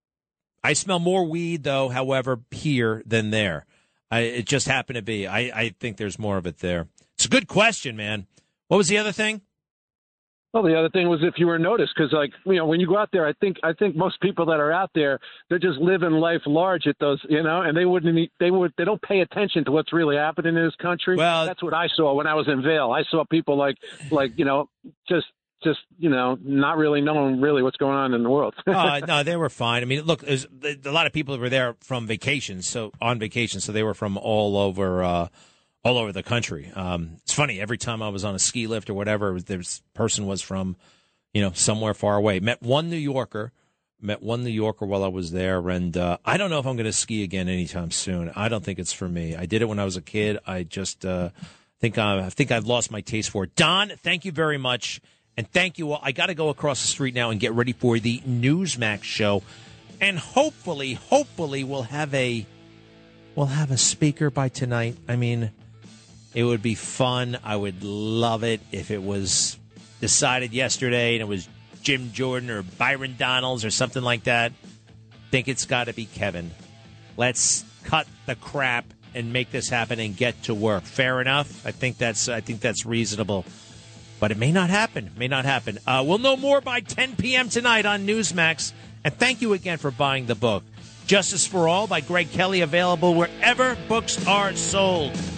I smell more weed, though, however, here than there. I, it just happened to be. I, I think there's more of it there. It's a good question, man. What was the other thing? Well, the other thing was if you were noticed, because, like, you know, when you go out there, I think I think most people that are out there, they're just living life large at those, you know, and they wouldn't, they would, they don't pay attention to what's really happening in this country. Well, that's what I saw when I was in Vail. I saw people like, like, you know, just. Just, you know, not really knowing really what's going on in the world. uh, no, they were fine. I mean, look, there's a lot of people were there from vacations, so on vacation, so they were from all over, uh, all over the country. Um, it's funny. Every time I was on a ski lift or whatever, this person was from, you know, somewhere far away. Met one New Yorker, met one New Yorker while I was there, and uh, I don't know if I'm going to ski again anytime soon. I don't think it's for me. I did it when I was a kid. I just uh, think I, I think I've lost my taste for it. Don, thank you very much. And thank you all. I got to go across the street now and get ready for the Newsmax show. And hopefully, hopefully we'll have a we'll have a speaker by tonight. I mean, it would be fun. I would love it if it was decided yesterday and it was Jim Jordan or Byron Donalds or something like that. I think it's got to be Kevin. Let's cut the crap and make this happen and get to work. Fair enough? I think that's I think that's reasonable. But it may not happen. May not happen. Uh, we'll know more by ten p.m. tonight on Newsmax. And thank you again for buying the book. Justice for All by Greg Kelly, available wherever books are sold.